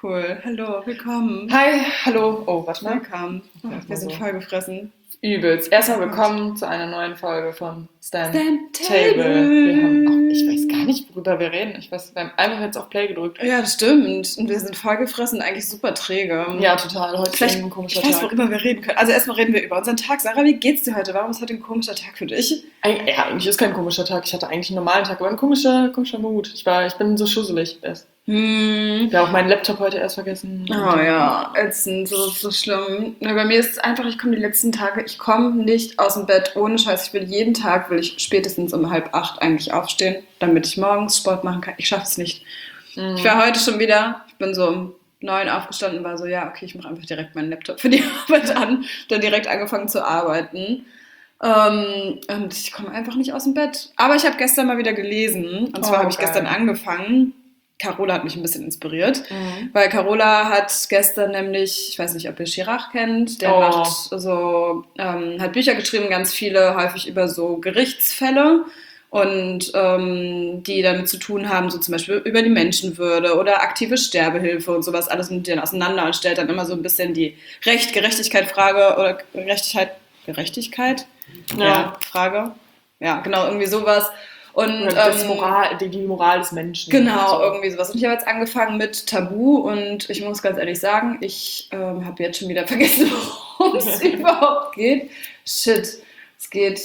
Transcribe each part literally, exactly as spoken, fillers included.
Cool. Hallo, willkommen. Hi, hallo. Oh, warte mal. Willkommen. Oh, wir sind so. vollgefressen. Übelst. Erstmal willkommen zu einer neuen Folge von Stand, Stand Table. Table. Wir haben auch, ich weiß gar nicht, worüber wir reden. Ich weiß, wir haben einfach jetzt auf Play gedrückt. Ja, das stimmt. Und wir sind vollgefressen, eigentlich super träge. Ja, total. Heute Vielleicht, ist ein komischer ich weiß, Tag. worüber wir reden können. Also erstmal reden wir über unseren Tag. Sarah, wie geht's dir heute? Warum ist heute ein komischer Tag für dich? Eig- Ja, eigentlich ist kein komischer Tag. Ich hatte eigentlich einen normalen Tag, aber ein komischer, komischer Mut. Ich war, ich bin so schusselig. erst. Hm. Ja, auch meinen Laptop heute erst vergessen. Oh ja, ätzend, so, so schlimm. Ja, bei mir ist es einfach, ich komme die letzten Tage, ich komme nicht aus dem Bett, ohne Scheiß. Ich will jeden Tag, will ich spätestens um halb acht eigentlich aufstehen, damit ich morgens Sport machen kann. Ich schaffe es nicht. Mhm. Ich war heute schon wieder, ich bin so um neun aufgestanden, war so, ja, okay, ich mache einfach direkt meinen Laptop für die Arbeit an, dann direkt angefangen zu arbeiten. Ähm, und ich komme einfach nicht aus dem Bett. Aber ich habe gestern mal wieder gelesen, und zwar Oh, habe ich geil. gestern angefangen. Carola hat mich ein bisschen inspiriert, Mhm. weil Carola hat gestern nämlich, ich weiß nicht, ob ihr Chirac kennt, der Oh. macht so, ähm, hat Bücher geschrieben, ganz viele, häufig über so Gerichtsfälle und ähm, die damit zu tun haben, so zum Beispiel über die Menschenwürde oder aktive Sterbehilfe und sowas, alles mit denen auseinander und stellt dann immer so ein bisschen die Recht, Gerechtigkeit, Frage oder Gerechtigkeit, Gerechtigkeit? Ja. Ja, Frage. Ja, genau, irgendwie sowas. Und, Oder das ähm, Moral, die, die Moral des Menschen. Genau, So. irgendwie sowas. Und ich habe jetzt angefangen mit Tabu und ich muss ganz ehrlich sagen, ich ähm, habe jetzt schon wieder vergessen, worum es überhaupt geht. Shit, es geht,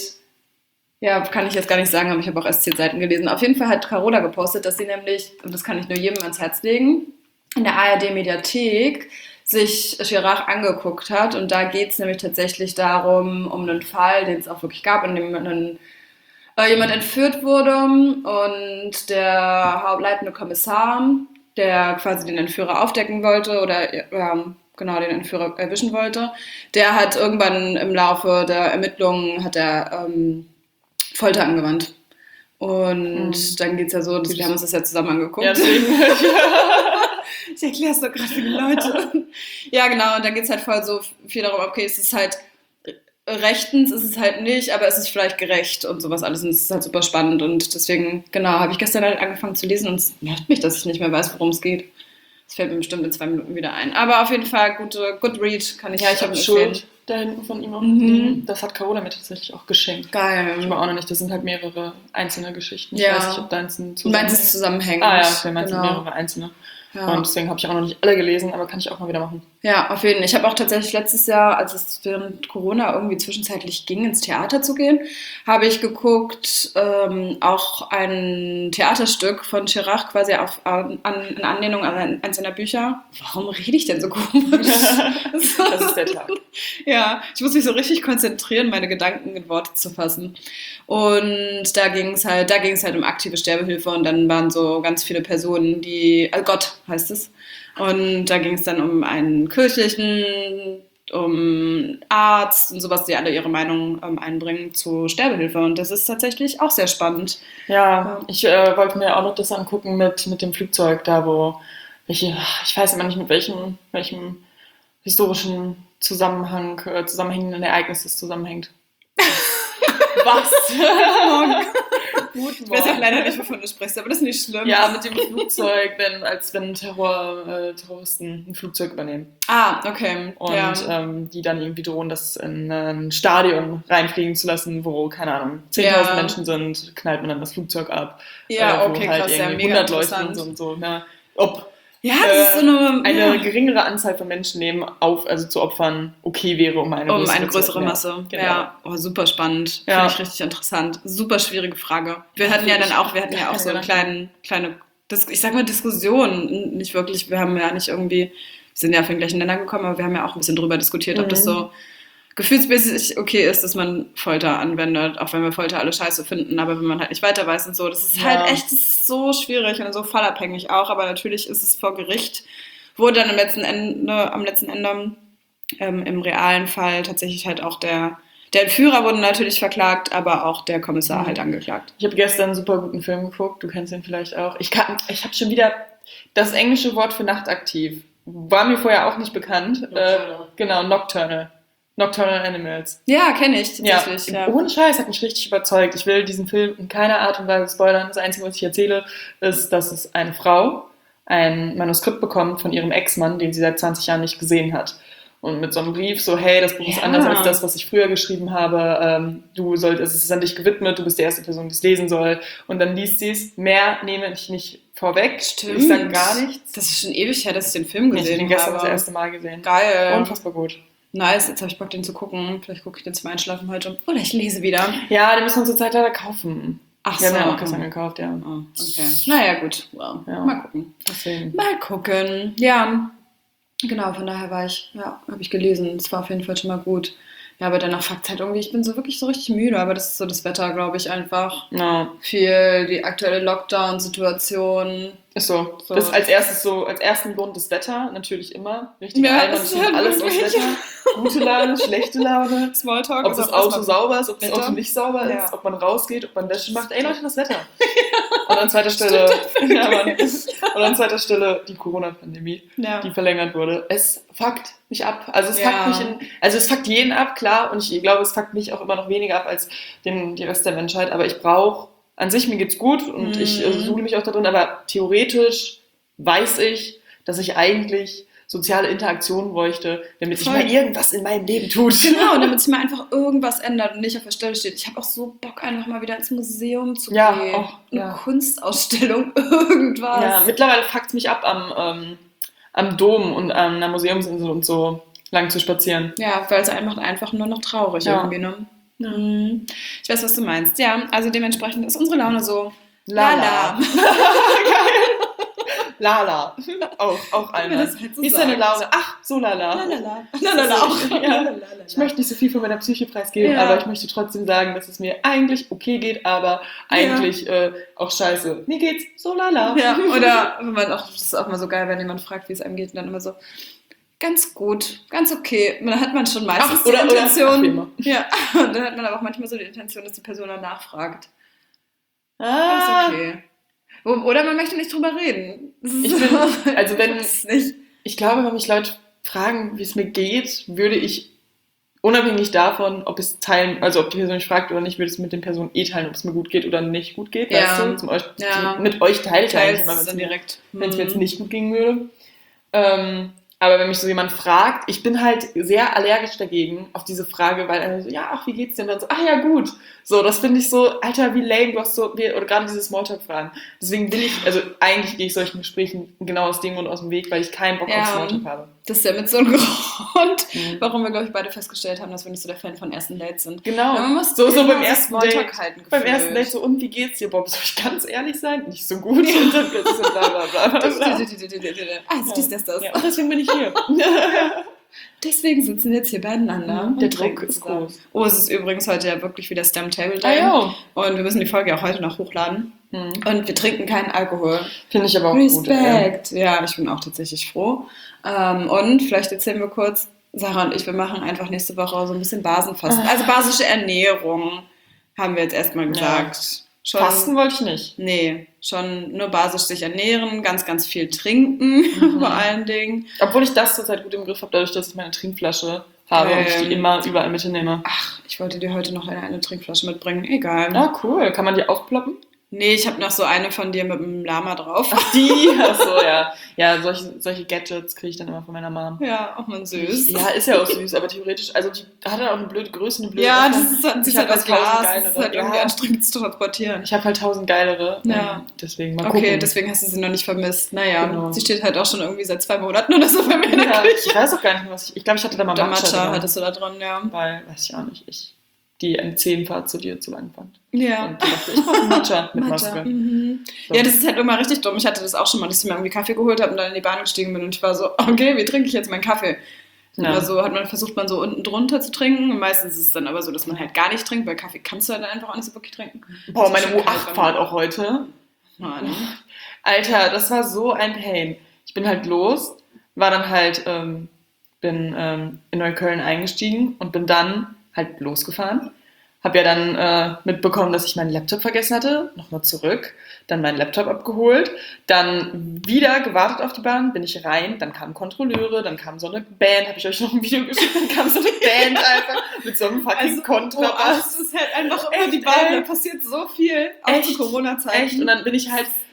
ja, kann ich jetzt gar nicht sagen, aber ich habe auch erst zehn Seiten gelesen. Auf jeden Fall hat Carola gepostet, dass sie nämlich, und das kann ich nur jedem ans Herz legen, in der A R D-Mediathek sich Chirac angeguckt hat. Und da geht es nämlich tatsächlich darum, um einen Fall, den es auch wirklich gab, in dem einen äh, jemand entführt wurde und der hauptleitende Kommissar, der quasi den Entführer aufdecken wollte oder ja, genau den Entführer erwischen wollte, der hat irgendwann im Laufe der Ermittlungen hat er ähm, Folter angewandt. Und Mhm. dann geht es ja so, dass wir haben uns das ja zusammen angeguckt. Ja, deswegen. Ich erkläre es doch gerade für die Leute. Ja, genau, und dann geht es halt voll so viel darum, okay, es ist halt rechtens, ist es halt nicht, aber es ist vielleicht gerecht und sowas alles und es ist halt super spannend und deswegen, genau, habe ich gestern halt angefangen zu lesen und es nervt mich, dass ich nicht mehr weiß, worum es geht. Das fällt mir bestimmt in zwei Minuten wieder ein. Aber auf jeden Fall, gute, good read kann ich Ja, ich habe empfehlen. Schuld da hinten von ihm auch Mhm. liegen. Das hat Carola mir tatsächlich auch geschenkt. Geil. Ich war auch noch nicht, das sind halt mehrere einzelne Geschichten. Ich Ja. weiß nicht, ob deins ein Du meinst es zusammenhängend? Ah ja, okay, meins sind Genau. mehrere einzelne. Ja. Und deswegen habe ich auch noch nicht alle gelesen, aber kann ich auch mal wieder machen. Ja, auf jeden Fall. Ich habe auch tatsächlich letztes Jahr, als es während Corona irgendwie zwischenzeitlich ging, ins Theater zu gehen, habe ich geguckt, ähm, auch ein Theaterstück von Chirac quasi auf, an, an, in Anlehnung an eins seiner Bücher. Warum rede ich denn so komisch? Das ist der Tag. Ja, ich muss mich so richtig konzentrieren, meine Gedanken in Worte zu fassen. Und da ging es halt, da ging es halt um aktive Sterbehilfe und dann waren so ganz viele Personen, die, also Gott heißt es. Und da ging es dann um einen kirchlichen, um Arzt und sowas, die alle ihre Meinung ähm, einbringen zu Sterbehilfe. Und das ist tatsächlich auch sehr spannend. Ja, ich äh, wollte mir auch noch das angucken mit, mit dem Flugzeug, da wo, welche, ich weiß immer nicht mit welchem, welchem historischen Zusammenhang, äh, zusammenhängenden Ereignis das zusammenhängt. Was? Guten Ich weiß auch Morgen. leider nicht, wovon du sprichst, aber das ist nicht schlimm. Ja, mit dem Flugzeug, wenn, als wenn Terror, äh, Terroristen ein Flugzeug übernehmen. Ah, okay. Und ja. ähm, die dann irgendwie drohen, das in ein Stadion reinfliegen zu lassen, wo, keine Ahnung, zehntausend Ja. Menschen sind, knallt man dann das Flugzeug ab. Ja, äh, wo okay, halt krass, ja, irgendwie mega hundert Leute interessant. sind und so. Ne? Ob Ja, das ist so eine, eine ja, geringere Anzahl von Menschenleben auf, also zu opfern, okay wäre, um eine um größere, eine größere zu- Masse. Genau. Ja, oh, super spannend. Ja. Finde ich richtig interessant. Super schwierige Frage. Wir hatten ja dann auch, wir hatten ja auch so eine kleine, kleine, Dis- ich sag mal Diskussion, nicht wirklich, wir haben ja nicht irgendwie, wir sind ja auf den gleichen Nenner gekommen, aber wir haben ja auch ein bisschen drüber diskutiert, ob das Mhm. so gefühlsmäßig okay ist, dass man Folter anwendet, auch wenn wir Folter alle scheiße finden, aber wenn man halt nicht weiter weiß und so, das ist Ja. halt echt, das ist so schwierig und so fallabhängig auch, aber natürlich ist es vor Gericht, wurde dann am letzten Ende, am letzten Ende ähm, im realen Fall tatsächlich halt auch der, der Entführer wurde natürlich verklagt, aber auch der Kommissar Mhm. halt angeklagt. Ich habe gestern einen super guten Film geguckt, du kennst ihn vielleicht auch. Ich, kann- ich habe schon wieder das englische Wort für nachtaktiv. War mir vorher auch nicht bekannt. Äh, genau, Nocturnal. Nocturnal Animals. Ja, kenne ich Ja, tatsächlich. Ja. ohne Scheiß, hat mich richtig überzeugt. Ich will diesen Film in keiner Art und Weise spoilern. Das Einzige, was ich erzähle, ist, dass es eine Frau, ein Manuskript bekommen von ihrem Ex-Mann, den sie seit zwanzig Jahren nicht gesehen hat. Und mit so einem Brief so, hey, das Buch ist Ja. anders als das, was ich früher geschrieben habe. Ähm, du sollst, es ist an dich gewidmet, du bist die erste Person, die es lesen soll. Und dann liest sie es. Mehr nehme ich nicht vorweg. Stimmt. Ich sage gar nichts. Das ist schon ewig her, dass ich den Film Ich habe gesehen den gestern habe. das erste Mal gesehen. Geil. Unfassbar gut. Nice, jetzt habe ich Bock, den zu gucken. Vielleicht gucke ich den zum Einschlafen heute. Oder ich lese wieder. Ja, den müssen wir zurzeit leider kaufen. Ach Wir haben so. ja auch gestern gekauft, ja. Oh, okay. Naja, gut. Well, Ja. mal gucken. Deswegen. Mal gucken. Ja, genau, von daher war ich, ja, habe ich gelesen. Es war auf jeden Fall schon mal gut. Ja, aber danach fuckt halt irgendwie, ich bin so wirklich so richtig müde, aber das ist so das Wetter, glaube ich, einfach. Ja, Viel, die aktuelle Lockdown-Situation. ist so. So. Das als erstes so, als ersten Grund das Wetter, natürlich immer. Richtig Ja, albern, es ist steht halt alles aufs wirklich- Wetter. Gute Laune, schlechte Laune. Smalltalk. Ob ist das auch Auto erstmal- sauber ist, ob das Wetter. Auto nicht sauber ist, Ja. ob man rausgeht, ob man Wäsche macht. Ey Leute, das Wetter. Und an zweiter Stelle, ja, Mann. Und an zweiter Stelle die Corona-Pandemie, Ja. die verlängert wurde. Es fuckt mich ab. Also es Ja. fuckt mich in, also es fuckt jeden ab, klar. Und ich glaube, es fuckt mich auch immer noch weniger ab als den, die Rest der Menschheit. Aber ich brauche, an sich, mir geht's gut und Mhm. ich äh, suhle mich auch da drin, aber theoretisch weiß ich, dass ich eigentlich soziale Interaktion bräuchte, damit sich Voll. mal irgendwas in meinem Leben tut. Genau, und damit sich mal einfach irgendwas ändert und nicht auf der Stelle steht. Ich habe auch so Bock, einfach mal wieder ins Museum zu Ja, gehen. auch, Eine ja. Kunstausstellung, irgendwas. Ja, mittlerweile fuckt es mich ab, am, ähm, am Dom und an einer Museumsinsel und so lang zu spazieren. Ja, weil es einfach einfach nur noch traurig Ja. irgendwie, ne? Mhm. Ich weiß, was du meinst. Ja, also dementsprechend ist unsere Laune so. Lala. Lala. Auch, auch Wenn man einmal. das halt so Wie ist deine sagt. Laune? Ach, so lala. Lalala. Lalala auch. Ja. Lalala. Ich möchte nicht so viel von meiner Psyche preisgeben, Ja. aber ich möchte trotzdem sagen, dass es mir eigentlich okay geht, aber eigentlich äh, auch scheiße. Mir geht's so lala. Ja, oder wenn man auch, das ist auch mal so geil, wenn jemand fragt, wie es einem geht, und dann immer so, ganz gut, ganz okay. Und dann hat man schon meistens Ach, oder- die oder- Intention. ach, wie immer. Ja, und dann hat man aber auch manchmal so die Intention, dass die Person dann nachfragt. Ah, Ist okay. O- Oder man möchte nicht drüber reden. Das ist Ich bin- also wenn- Ich weiß nicht. ich glaube, wenn mich Leute fragen, wie es mir geht, würde ich unabhängig davon, ob es teilen, also ob die Person mich fragt oder nicht, würde es mit den Personen eh teilen, ob es mir gut geht oder nicht gut geht. Ja. Weißt du? Zum euch, Ja. zum, mit euch teile ich Teils eigentlich immer, wenn es dann mir, direkt. wenn es mir jetzt Mhm. nicht gut gehen würde. Ähm, aber wenn mich so jemand fragt, ich bin halt sehr allergisch dagegen auf diese Frage, weil er so, ja, ach, wie geht's dir? Und dann so, ach ja, gut. So, das finde ich so, Alter, wie lame, du hast so, wie, oder gerade diese Smalltalk-Fragen. Deswegen will ich, also eigentlich gehe ich solchen Gesprächen genau aus dem Grund aus dem Weg, weil ich keinen Bock Ja. auf Smalltalk habe. Das ist ja mit so einem Grund, Mhm. warum wir, glaube ich, beide festgestellt haben, dass wir nicht so der Fan von ersten Dates sind. Genau. Ja, man muss so, so immer beim ersten Smalltalk Date. halten. Beim gefühlt. ersten Date so, und wie geht's dir, Bob? Soll ich ganz ehrlich sein? Nicht so gut. Und dann geht's so bla bla bla. bla. Also, dies, das, das. Ja, und deswegen bin ich hier. Deswegen sitzen wir jetzt hier beieinander. Mhm, der und Druck trinken ist zusammen. groß. Oh, es ist übrigens heute ja wirklich wieder Stem Table Ah Day. ja. Und wir müssen die Folge auch heute noch hochladen. Hm. Und wir trinken keinen Alkohol. Finde ich aber auch gut. ey. Respekt. Ja, ich bin auch tatsächlich froh. Ähm, und vielleicht erzählen wir kurz, Sarah und ich, wir machen einfach nächste Woche so ein bisschen Basenfasten. Also basische Ernährung, haben wir jetzt erstmal gesagt. Schon, Fasten wollte ich nicht. Nee, schon nur basisch sich ernähren, ganz, ganz viel trinken, Mhm. vor allen Dingen. Obwohl ich das zurzeit gut im Griff habe, dadurch, dass ich meine Trinkflasche habe und ich die Ähm. immer überall mitnehme. Ach, ich wollte dir heute noch eine, eine Trinkflasche mitbringen. Egal. Ah, cool. Kann man die aufploppen? Nee, ich habe noch so eine von dir mit dem Lama drauf. Ach, die? Achso, ja. Ja, solche, solche Gadgets kriege ich dann immer von meiner Mom. Ja, auch mal süß. Ja, ist ja auch süß, aber theoretisch, also die hat dann auch eine blöde Größe, eine blöde Ja, Öffnung. das ist halt, das Ich ist halt hab das halt tausend Glas. Das ist geilere. halt irgendwie Ja. anstrengend zu transportieren. Ich habe halt tausend geilere. Ja. ähm, Deswegen mal Okay, gucken. deswegen hast du sie noch nicht vermisst. Naja, Genau. sie steht halt auch schon irgendwie seit zwei Monaten oder so bei mir in der Ja, Küche. ich weiß auch gar nicht mehr, was ich. Ich glaube, ich hatte da mal Der Matcha, Matcha drin, hattest du da drin, ja. weil, weiß ich auch nicht, ich die M zehn Fahrt zu dir zu lang fand. Ja. Und ich dachte, ich brauche Matcha mit Matcha. Maske. Mhm. So. Ja, das ist halt immer richtig dumm. Ich hatte das auch schon mal, dass ich mir irgendwie Kaffee geholt habe und dann in die Bahn gestiegen bin und ich war so, okay, wie trinke ich jetzt meinen Kaffee? Ja. Immer so hat man versucht, man so unten drunter zu trinken. Und meistens ist es dann aber so, dass man halt gar nicht trinkt, weil Kaffee kannst du halt einfach auch nicht so wirklich trinken. Boah, Das ist meine schon U acht kalt, Fahrt auch heute. Mann. Alter, das war so ein Pain. Ich bin halt los, war dann halt, ähm, bin ähm, in Neukölln eingestiegen und bin dann halt losgefahren. Hab ja dann äh, mitbekommen, dass ich meinen Laptop vergessen hatte, nochmal zurück, dann meinen Laptop abgeholt, dann wieder gewartet auf die Bahn, bin ich rein, dann kamen Kontrolleure, dann kam so eine Band, habe ich euch noch ein Video geschickt, dann kam so eine Band einfach mit so einem fucking Also, Kontrabass. das ist halt einfach immer Echt, die Bahn, ey. da passiert so viel, auch Echt, zu Corona-Zeiten. Echt, und dann bin ich halt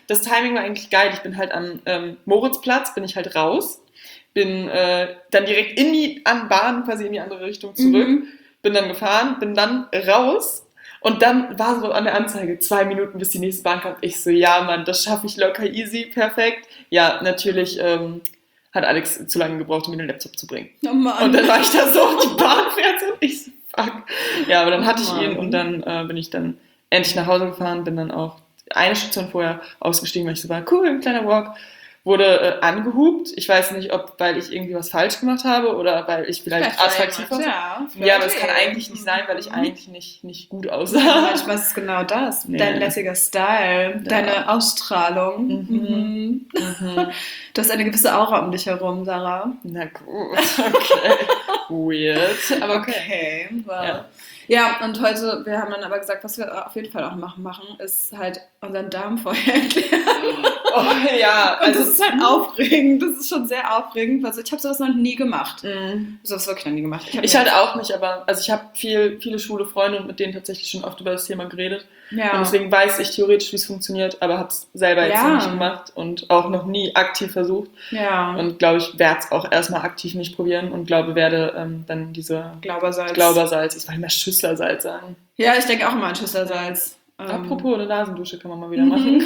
das Timing war eigentlich geil. Ich bin halt am ähm, Moritzplatz, bin ich halt raus, bin äh, dann direkt in die an Bahn, quasi in die andere Richtung zurück, Mhm. bin dann gefahren, bin dann raus und dann war so an der Anzeige, zwei Minuten bis die nächste Bahn kam. Ich so, ja Mann, das schaffe ich locker easy, perfekt. Ja, natürlich ähm, hat Alex zu lange gebraucht, um mir den Laptop zu bringen. Oh Mann. Und dann war ich da so auf die Bahn fährt und ich so, fuck. Ja, aber dann hatte ich Oh ihn Mann. und dann äh, bin ich dann endlich nach Hause gefahren, bin dann auch eine Station vorher ausgestiegen, weil ich so war, cool, ein kleiner Walk. Wurde äh, angehupt. Ich weiß nicht, ob weil ich irgendwie was falsch gemacht habe oder weil ich vielleicht, vielleicht attraktiv war. Ja, ja, aber es kann eigentlich nicht sein, weil ich eigentlich nicht, nicht gut aussah. Ja, manchmal ist es genau das. Nee. Dein lässiger Style, Ja. deine Ausstrahlung. Mhm. Mhm. Mhm. Du hast eine gewisse Aura um dich herum, Sarah. Na gut, okay. Weird, aber okay. Okay, wow. Ja. Ja, und heute, wir haben dann aber gesagt, was wir auf jeden Fall auch machen, machen ist halt unseren Darm vorher erklären. Oh ja, Und also das ist halt aufregend. Das ist schon sehr aufregend. Also ich habe sowas noch nie gemacht. Mhm. Ich habe sowas wirklich noch nie gemacht. Ich, hab ich halt auch nicht, aber also ich habe viel, viele schwule Freunde und mit denen tatsächlich schon oft über das Thema geredet. Ja. Und deswegen weiß ich theoretisch, wie es funktioniert, aber habe es selber jetzt Ja. noch nicht gemacht und auch noch nie aktiv versucht. Ja. Und glaube ich, werde es auch erstmal aktiv nicht probieren und glaube, werde ähm, dann diese Glaubersalz. Glaubersalz, ich wollte immer Schüsslersalz sagen. Ja, ich denke auch immer an Schüsslersalz. Ähm, Apropos, eine Nasendusche kann man mal wieder machen.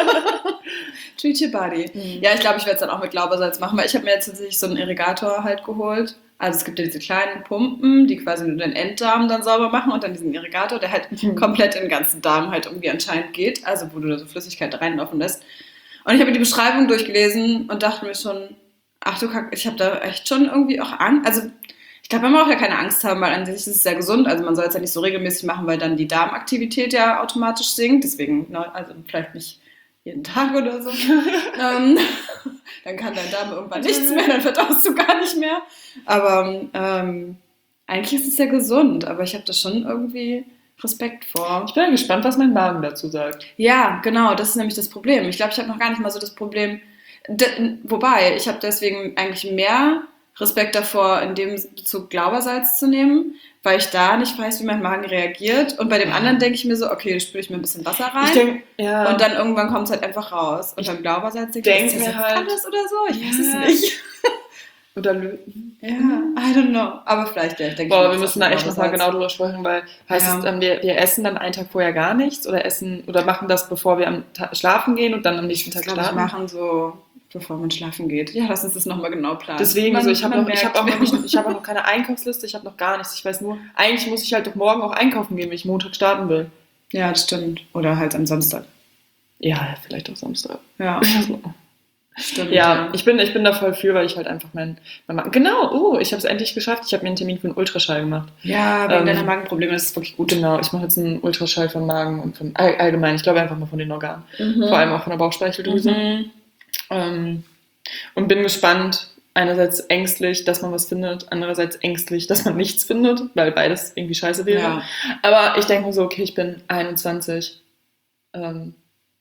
Treat your body. Mhm. Ja, ich glaube, ich werde es dann auch mit Glaubersalz machen, weil ich habe mir jetzt tatsächlich so einen Irrigator halt geholt. Also es gibt ja diese kleinen Pumpen, die quasi nur den Enddarm dann sauber machen und dann diesen Irrigator, der halt Mhm. komplett in den ganzen Darm halt irgendwie anscheinend geht, also wo du da so Flüssigkeit reinlaufen lässt. Und ich habe mir die Beschreibung durchgelesen und dachte mir schon, ach du Kack, ich habe da echt schon irgendwie auch Angst. Also ich glaube, man braucht ja keine Angst haben, weil an sich ist es sehr gesund. Also man soll es ja nicht so regelmäßig machen, weil dann die Darmaktivität ja automatisch sinkt. Deswegen, ne, also vielleicht nicht jeden Tag oder so. ähm, dann kann dein Darm irgendwann nichts mehr, dann verdaust du gar nicht mehr. Aber ähm, eigentlich ist es ja gesund, aber ich habe da schon irgendwie Respekt vor. Ich bin ja gespannt, was mein Magen dazu sagt. Ja, genau, das ist nämlich das Problem. Ich glaube, ich habe noch gar nicht mal so das Problem. De- wobei, ich habe deswegen eigentlich mehr Respekt davor, in dem Bezug Glaubersalz zu nehmen, weil ich da nicht weiß, wie mein Magen reagiert. Und bei dem anderen denke ich mir so, okay, spüre ich mir ein bisschen Wasser rein. Ich denke, ja. Und dann irgendwann kommt es halt einfach raus. Und Ich beim Glaubersalz denke denk ich, ist das mir jetzt halt- alles oder so? Ich weiß Ja. es nicht. Oder Löten. Ja, I don't know. Aber vielleicht, ja, ich denke Boah, schon, wir das müssen ist da echt nochmal Glaubersalz. genau drüber sprechen, weil heißt Ja. es, ähm, wir, wir essen dann einen Tag vorher gar nichts oder essen oder machen das, bevor wir am Ta- schlafen gehen und dann am nächsten Das Tag glaube ich schlafen. machen so, bevor man schlafen geht. Ja, lass uns das nochmal genau planen. Deswegen, Man- also ich habe man noch, ich habe auch, merkt, noch nicht- ich habe auch noch keine Einkaufsliste, ich habe noch gar nichts. Ich weiß nur, eigentlich muss ich halt doch morgen auch einkaufen gehen, wenn ich Montag starten will. Ja, das stimmt. Oder halt am Samstag. Ja, vielleicht auch Samstag. Ja, stimmt. Ja, ich bin, ich bin da voll für, weil ich halt einfach mein, mein Magen. Genau, oh, ich habe es endlich geschafft. Ich habe mir einen Termin für einen Ultraschall gemacht. ja, wegen ähm, deiner Magenprobleme ist es wirklich gut. Genau, ich mache jetzt einen Ultraschall vom Magen und von all, allgemein, ich glaube einfach mal von den Organen. Mhm. Vor allem auch von der Bauchspeicheldrüse. Mhm. Ähm, und bin gespannt, einerseits ängstlich, dass man was findet, andererseits ängstlich, dass man nichts findet, weil beides irgendwie scheiße wäre. Ja. Aber ich denke mir so, okay, ich bin einundzwanzig. Ähm,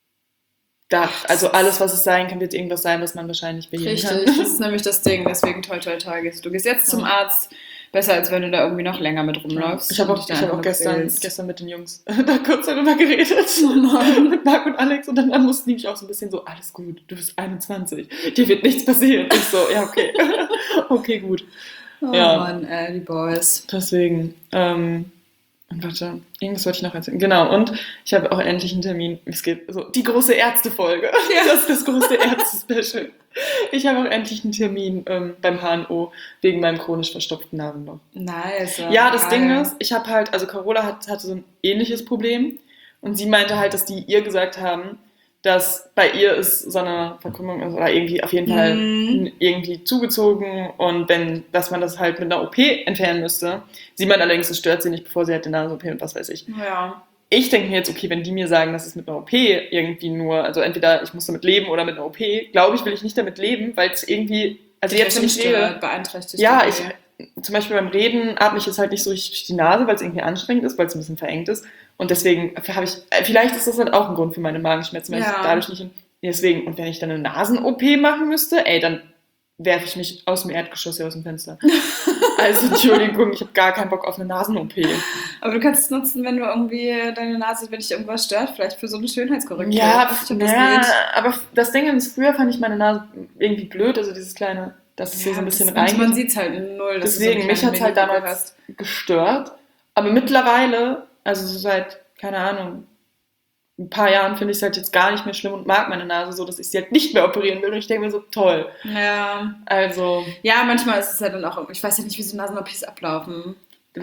da, also alles, was es sein kann, wird irgendwas sein, was man wahrscheinlich beheben Richtig, kann. das ist nämlich das Ding. Deswegen toi toi toi gehst du. gehst jetzt zum Ja. Arzt. Besser, als wenn du da irgendwie noch länger mit rumläufst. Ich habe und auch, dich ich da hab auch einfach gestern, quälst. gestern mit den Jungs da kurz darüber geredet. mit Marc und Alex. Und dann mussten die mich auch so ein bisschen so, alles gut, du bist einundzwanzig. Dir wird nichts passieren. Ich so, ja, okay. okay, gut. Oh Ja. Mann, ey, die Boys. Deswegen, ähm, und warte, irgendwas wollte ich noch erzählen. Genau, und ich habe auch endlich einen Termin. Es geht so, die große Ärzte-Folge. Ja. Das ist das große Ärzte-Special. Ich habe auch endlich einen Termin ähm, beim H N O wegen meinem chronisch verstopften Nasenloch. Nice. Ja, das geil. Ding ist, ich habe halt, also Carola hat, hatte so ein ähnliches Problem und sie meinte halt, dass die ihr gesagt haben, dass bei ihr ist so eine Verkrümmung ist oder irgendwie auf jeden Fall Mhm. irgendwie zugezogen und wenn, dass man das halt mit einer O P entfernen müsste. Sie meint allerdings, das stört sie nicht, bevor sie halt eine Nasen-O P und was weiß ich. Ja. Ich denke mir jetzt, okay, wenn die mir sagen, dass es mit einer O P irgendwie nur, also entweder ich muss damit leben oder mit einer O P, glaube ich, will ich nicht damit leben, weil es irgendwie, also jetzt, wenn ich rede, beeinträchtigt. ja, die- ich, zum Beispiel beim Reden atme ich jetzt halt nicht so richtig durch die Nase, weil es irgendwie anstrengend ist, weil es ein bisschen verengt ist. Und deswegen habe ich, vielleicht ist das halt auch ein Grund für meine Magenschmerzen, weil Ja. ich dadurch nicht, deswegen, und wenn ich dann eine Nasen-O P machen müsste, ey, dann werfe ich mich aus dem Erdgeschoss hier aus dem Fenster. Also Entschuldigung, ich habe gar keinen Bock auf eine Nasen-O P. Aber du kannst es nutzen, wenn du irgendwie deine Nase, wenn dich irgendwas stört, vielleicht für so eine Schönheitskorrektur. Ja, Ich weiß nicht, ob das ja geht. aber das Ding ist, früher fand ich meine Nase irgendwie blöd, also dieses kleine, dass es hier so ein bisschen das, rein. man sieht es halt null. dass du so Deswegen, eine mich hat es halt kleine damals hast. gestört. Aber mittlerweile, also so seit, keine Ahnung, ein paar Jahren finde ich es halt jetzt gar nicht mehr schlimm und mag meine Nase so, dass ich sie halt nicht mehr operieren will. Und ich denke mir so, toll. Ja. Also, Ja, manchmal ist es ja dann auch, ich weiß ja nicht, wie so Nasen-O Ps ablaufen.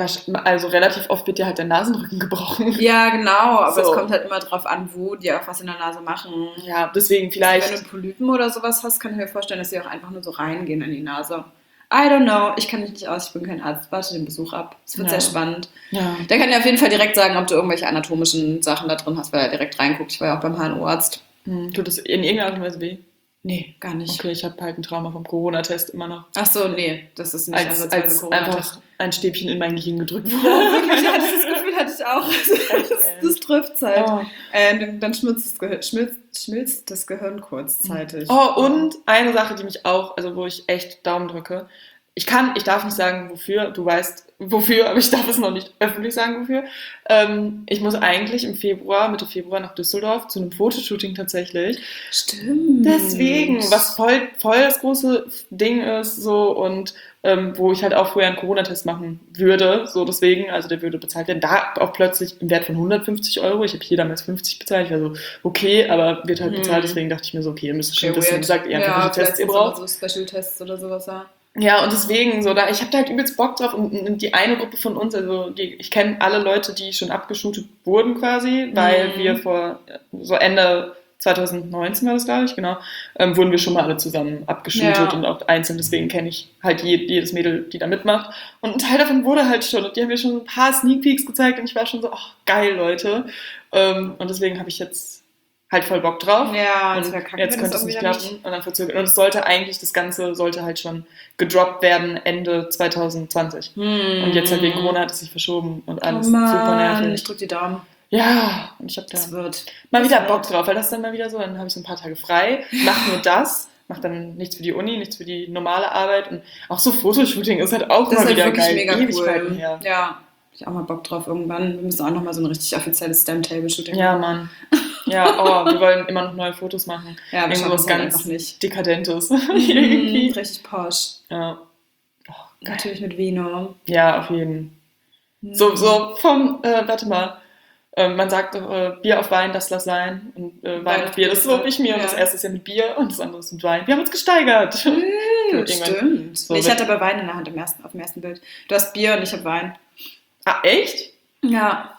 also relativ oft wird dir halt der Nasenrücken gebrochen. Ja, genau, aber So. es kommt halt immer drauf an, wo die auch was in der Nase machen. Ja, deswegen Wenn vielleicht. du Polypen oder sowas hast, kann ich mir vorstellen, dass sie auch einfach nur so reingehen in die Nase. I don't know, ich kann mich nicht aus, ich bin kein Arzt. Warte den Besuch ab. Es wird Ja. sehr spannend. Ja. Der kann dir auf jeden Fall direkt sagen, ob du irgendwelche anatomischen Sachen da drin hast, weil er direkt reinguckt. Ich war ja auch beim H N O-Arzt. Hm, tut das in irgendeiner Art und Weise weh? Nee, gar nicht. Okay, ich habe halt ein Trauma vom Corona-Test immer noch. Ach so, nee, das ist nicht Als, ansatzweise als Corona-Test. einfach ein Stäbchen in mein Gehirn gedrückt wurde. Wirklich, ja, dieses Gefühl hatte ich auch. Das, das trifft halt. Oh. Äh, dann dann schmilzt das, Gehirn, schmilzt, schmilzt das Gehirn kurzzeitig. Oh, und eine Sache, die mich auch, also wo ich echt Daumen drücke. Ich kann, ich darf nicht sagen, wofür, du weißt wofür, aber ich darf es noch nicht öffentlich sagen, wofür. Ähm, ich muss eigentlich im Februar, Mitte Februar nach Düsseldorf zu einem Fotoshooting tatsächlich. Stimmt. Deswegen, was voll, voll das große Ding ist, so, und ähm, wo ich halt auch vorher einen Corona-Test machen würde, so deswegen, also der würde bezahlt werden, da auch plötzlich im Wert von hundertfünfzig Euro, ich habe hier damals fünfzig bezahlt, ich war so, okay, aber wird halt bezahlt, Hm. deswegen dachte ich mir so, okay, ihr müsst schon Okay, wissen, weird. sagt ihr einfach, Ja, welche Tests vielleicht ihr sind braucht. so Special-Tests oder sowas, ja. Ja, und deswegen, so, da, ich habe da halt übelst Bock drauf und, und die eine Gruppe von uns, also die, ich kenne alle Leute, die schon abgeshootet wurden quasi, weil Mhm. wir vor, so Ende zwanzig neunzehn war das, glaube ich, genau, ähm, wurden wir schon mal alle zusammen abgeshootet Ja. und auch einzeln, deswegen kenne ich halt je, jedes Mädel, die da mitmacht. Und ein Teil davon wurde halt schon, und die haben mir schon ein paar Sneak Peeks gezeigt und ich war schon so, ach, geil, Leute. Ähm, und deswegen habe ich jetzt halt voll Bock drauf. Ja, Und das wäre kacke, jetzt wenn könnte das es nicht irgendwie klappen und dann verzögert. Und es sollte eigentlich, das Ganze sollte halt schon gedroppt werden Ende zwanzig zwanzig. Hm. Und jetzt halt wegen Corona hat es sich verschoben und alles Oh Mann, super ich nervig. drück die Daumen. Ja, und ich habe da Das wird. mal das wieder wird. Bock drauf, weil das ist dann mal wieder so, dann habe ich so ein paar Tage frei, mache nur das, mache dann nichts für die Uni, nichts für die normale Arbeit und auch so Fotoshooting ist halt auch Das ist mal halt wieder wirklich geil. mega Ewigkeiten cool. her. Ja, ich auch mal Bock drauf irgendwann. Wir müssen auch nochmal so ein richtig offizielles Stem-Table-Shooting Ja, Mann. Ja, oh, wir wollen immer noch neue Fotos machen. Ja, aber Irgendwas schaffen wir halt ganz einfach nicht. Dekadentes. Mhm, Irgendwie. richtig posch. Ja. Oh, geil. Natürlich mit Vino. Ja, auf jeden. So, so vom, äh, warte mal, äh, man sagt doch, äh, Bier auf Wein, das lass sein. Und äh, Wein auf Bier, das lobe ich mir. Und Ja. das erste ist ja mit Bier und das andere ist mit Wein. Wir haben uns gesteigert. Hm, Irgendwann stimmt. so Nee, ich mit- hatte aber Wein in der Hand im ersten, auf dem ersten Bild. Du hast Bier und ich habe Wein. Ah, echt? Ja.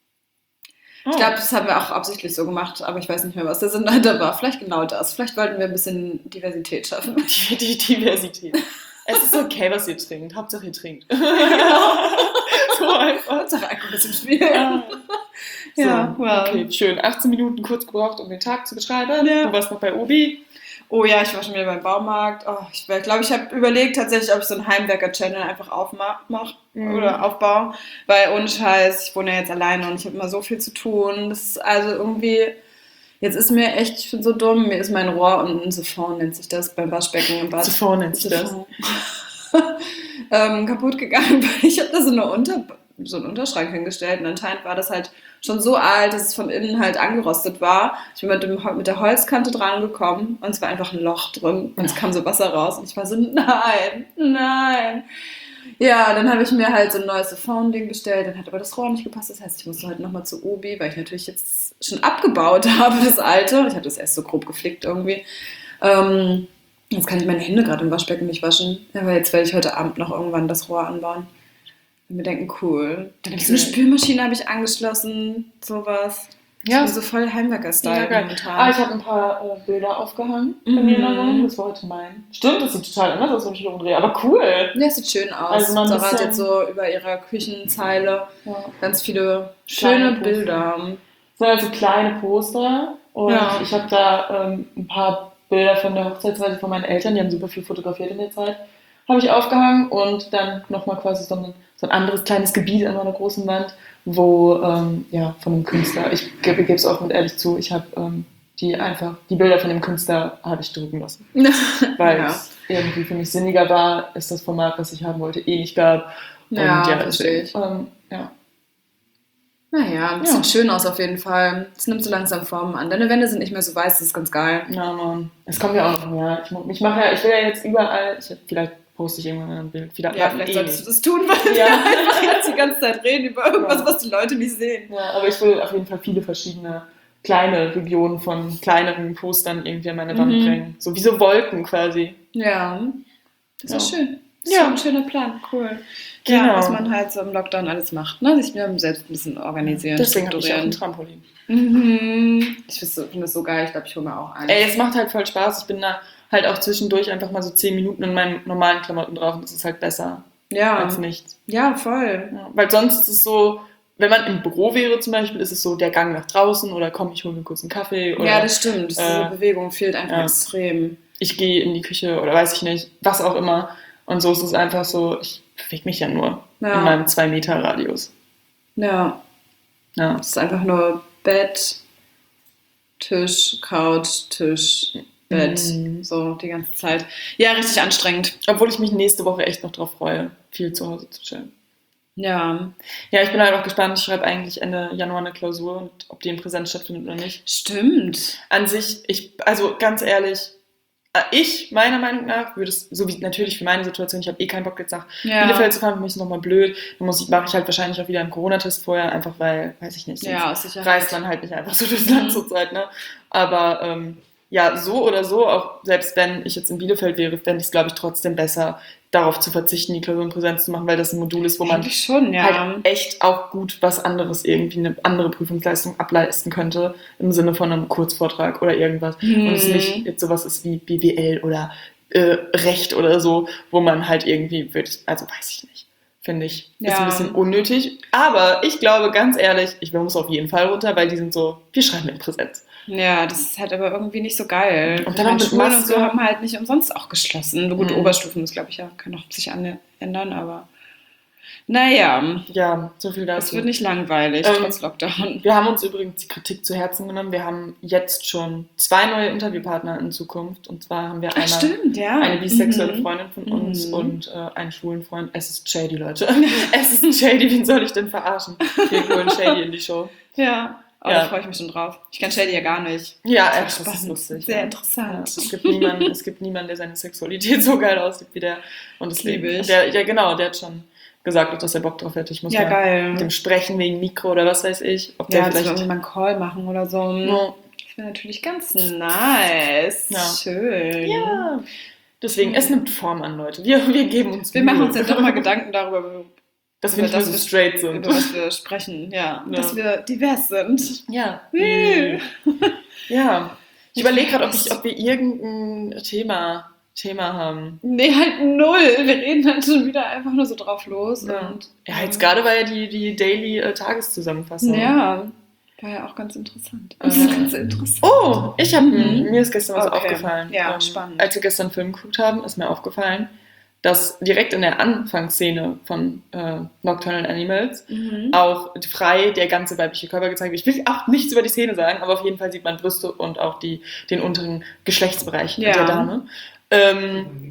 Oh. Ich glaube, das haben wir auch absichtlich so gemacht, aber ich weiß nicht mehr, was der Sinn dahinter war. Vielleicht genau das. Vielleicht wollten wir ein bisschen Diversität schaffen. Die, die Diversität. Es ist okay, was ihr trinkt. Hauptsache ihr trinkt. So einfach. Hauptsache Alkohol ist im Spiel. Ja. So, Ja, wow. okay, schön. achtzehn Minuten kurz gebraucht, um den Tag zu beschreiben. Ja. Du warst noch bei Obi. Oh ja, ich war schon wieder beim Baumarkt. Oh, ich glaube, ich habe überlegt tatsächlich, ob ich so einen Heimwerker-Channel einfach aufmache Mhm. oder aufbaue. Weil ohne Scheiß, ich wohne ja jetzt alleine und ich habe immer so viel zu tun. Das ist also irgendwie, jetzt ist mir echt, ich bin so dumm, mir ist mein Rohr und ein Siphon nennt sich das beim Waschbecken im Bad. Zuvor nennt sich das. Siphon. ähm, kaputt gegangen, weil ich habe da so, eine Unter, so einen Unterschrank hingestellt und anscheinend war das halt schon so alt, dass es von innen halt angerostet war. Ich bin mit, dem, mit der Holzkante dran gekommen und es war einfach ein Loch drin und es kam so Wasser raus und ich war so, nein, nein. Ja, dann habe ich mir halt so ein neues Siphon-Ding bestellt, dann hat aber das Rohr nicht gepasst, das heißt, ich musste halt nochmal zu Obi, weil ich natürlich jetzt schon abgebaut habe, das alte. Ich habe das erst so grob geflickt irgendwie. Ähm, jetzt kann ich meine Hände gerade im Waschbecken nicht waschen, aber jetzt werde ich heute Abend noch irgendwann das Rohr anbauen. Und wir denken, cool. Dann habe ich so eine Okay. Spülmaschine habe ich angeschlossen, sowas. Ich Ja. bin so voll Heimwerker-Style Ja, geil. momentan. Ah, ich habe ein paar äh, Bilder aufgehangen bei mir in der Mhm. Wohnung. Das war heute mein. Stimmt, das sieht total anders aus, wenn ich hier umdrehe. Aber cool. Ja, es sieht schön aus. Also mal ein Sarah hat bisschen- jetzt so über ihrer Küchenzeile Ja. ganz viele Kleine schöne Poster. Bilder. Das sind also kleine Poster. Und Ja. ich habe da ähm, ein paar Bilder von der Hochzeitsreise von meinen Eltern. Die haben super viel fotografiert in der Zeit. Habe ich aufgehangen und dann nochmal quasi so ein, so ein anderes kleines Gebiet an meiner großen Wand, wo, ähm, ja, von einem Künstler, ich gebe es auch mit ehrlich zu, ich habe ähm, die einfach, die Bilder von dem Künstler habe ich drucken lassen. Weil Ja. es irgendwie für mich sinniger war, ist das Format, was ich haben wollte, eh nicht gab. Und Ja, ja, verstehe deswegen, ich. ähm, ja. Naja, Ja. sieht schön aus auf jeden Fall. Es nimmt so langsam Formen an. Deine Wände sind nicht mehr so weiß, das ist ganz geil. Ja, Mann. Es kommt ja auch noch mehr. Ich, mu- ich mache ja, ich will ja jetzt überall, ich, vielleicht poste ich irgendwann ein Bild. Vielleicht, Ja, vielleicht eh solltest du nicht. das tun, weil Ja. wir einfach jetzt die ganze Zeit reden über irgendwas, Ja. was die Leute nicht sehen. Ja, aber ich will auf jeden Fall viele verschiedene kleine Regionen von kleineren Postern irgendwie an meine Wand Mhm. bringen. So wie so Wolken quasi. Ja, das ist Ja. schön. Das ist Ja. ja. ein schöner Plan, cool. Genau. Ja, was man halt so im Lockdown alles macht, ne? Sich mir selbst ein bisschen organisieren, Deswegen habe ich auch ein strukturieren. Trampolin. Mhm. Ich finde das, find das so geil, ich glaube, ich hole mir auch einen. Ey, es macht halt voll Spaß. Ich bin da halt auch zwischendurch einfach mal so zehn Minuten in meinen normalen Klamotten drauf und das ist halt besser ja. als nichts. Ja, voll. Ja, weil sonst ist es so, wenn man im Büro wäre zum Beispiel, ist es so der Gang nach draußen oder komm, ich hole mir kurz einen Kaffee oder Ja, das stimmt. Diese äh, Bewegung fehlt einfach ja. extrem. ich gehe in die Küche oder weiß ich nicht, was auch immer. Und so ist es einfach so, ich bewege mich ja nur Ja. in meinem zwei Meter Radius. Ja, Ja. es ist einfach nur Bett, Tisch, Couch, Tisch, Bett. Mhm. So die ganze Zeit. Ja, richtig anstrengend. Obwohl ich mich nächste Woche echt noch drauf freue, viel zu Hause zu chillen. Ja, Ja, ich bin halt auch gespannt. Ich schreibe eigentlich Ende Januar eine Klausur und ob die in Präsenz stattfindet oder nicht. stimmt. An sich, ich, also ganz ehrlich, äh, ich, meiner Meinung nach, würde es, so wie natürlich für meine Situation, ich habe eh keinen Bock jetzt nach Ja, Bielefeld zu fahren, für mich ist es nochmal blöd. Dann muss ich, mache ich halt wahrscheinlich auch wieder einen Corona-Test vorher, einfach weil, weiß ich nicht, sonst ja, aus Sicherheit. reist man halt nicht einfach so durchs Land Mhm. zur Zeit, ne? Aber ähm, ja, so oder so, auch selbst wenn ich jetzt in Bielefeld wäre, fände ich es, glaube ich, trotzdem besser, darauf zu verzichten, die Klausur in Präsenz zu machen, weil das ein Modul ist, wo man Eigentlich schon, ja. halt echt auch gut was anderes irgendwie, eine andere Prüfungsleistung ableisten könnte, im Sinne von einem Kurzvortrag oder irgendwas. Und es nicht jetzt sowas ist wie B W L oder äh, Recht oder so, wo man halt irgendwie wirklich, also weiß ich nicht, finde ich, ist Ja. ein bisschen unnötig. Aber ich glaube, ganz ehrlich, ich muss auf jeden Fall runter, weil die sind so, wir schreiben in Präsenz. Ja, das ist halt aber irgendwie nicht so geil. Und Und dann dann mit Schulen und Maske. so haben halt nicht umsonst auch geschlossen. Gut, Mhm. Oberstufen ist, glaube ich, ja, kann auch sich an, ändern, aber naja, Ja, so viel es dazu. wird nicht langweilig, Ähm, trotz Lockdown. Wir haben uns übrigens die Kritik zu Herzen genommen. Wir haben jetzt schon zwei neue Interviewpartner in Zukunft. Und zwar haben wir Ach, einmal stimmt, ja. eine bisexuelle Mhm. Freundin von uns Mhm. und äh, einen schwulen Freund. Es ist Shady, Leute. Es ist Shady, wen soll ich denn verarschen? Wir holen Shady in die Show. Ja, oh, Ja. da freue ich mich schon drauf. Ich kann Shady ja gar nicht. Ja, Voll echt, das ist spannend. lustig. Sehr ja. Ja, interessant. es gibt niemanden, es gibt niemanden, der seine Sexualität so geil aussieht wie der. Und das Liebe Leben. ich. Der, ja, genau, der hat schon gesagt, dass er Bock drauf hätte. Ich muss Ja, mal geil. mit dem sprechen wegen Mikro oder was weiß ich. Ob der Ja, dass wir vielleicht. irgendwie mal einen Call machen oder so. Ja. Das wäre natürlich ganz nice. Ja. Schön. Ja. Deswegen, es nimmt Form an, Leute. Wir, wir geben uns Wir Mühe. machen uns jetzt doch mal Gedanken darüber, dass wir nicht über mehr das so straight über sind. was wir sprechen. Ja, Ja. dass wir divers sind. Ja. Woo. Ja. Ich überlege gerade, ob, ich- ob wir irgendein Thema, Thema haben. Nee, halt null. Wir reden halt schon wieder einfach nur so drauf los. Ja. Und, Ja, jetzt gerade war ja die, die Daily äh, Tageszusammenfassung. Ja, war ja auch ganz interessant. Äh, ganz interessant. Oh, ich habe Mhm. mir ist gestern was Okay. aufgefallen. Ja, spannend. Als wir gestern einen Film geguckt haben, ist mir aufgefallen, dass direkt in der Anfangsszene von äh, Nocturnal Animals Mhm. auch frei der ganze weibliche Körper gezeigt wird. Ich will auch nichts über die Szene sagen, aber auf jeden Fall sieht man Brüste und auch die, den unteren Geschlechtsbereich Ja. der Dame. Ähm,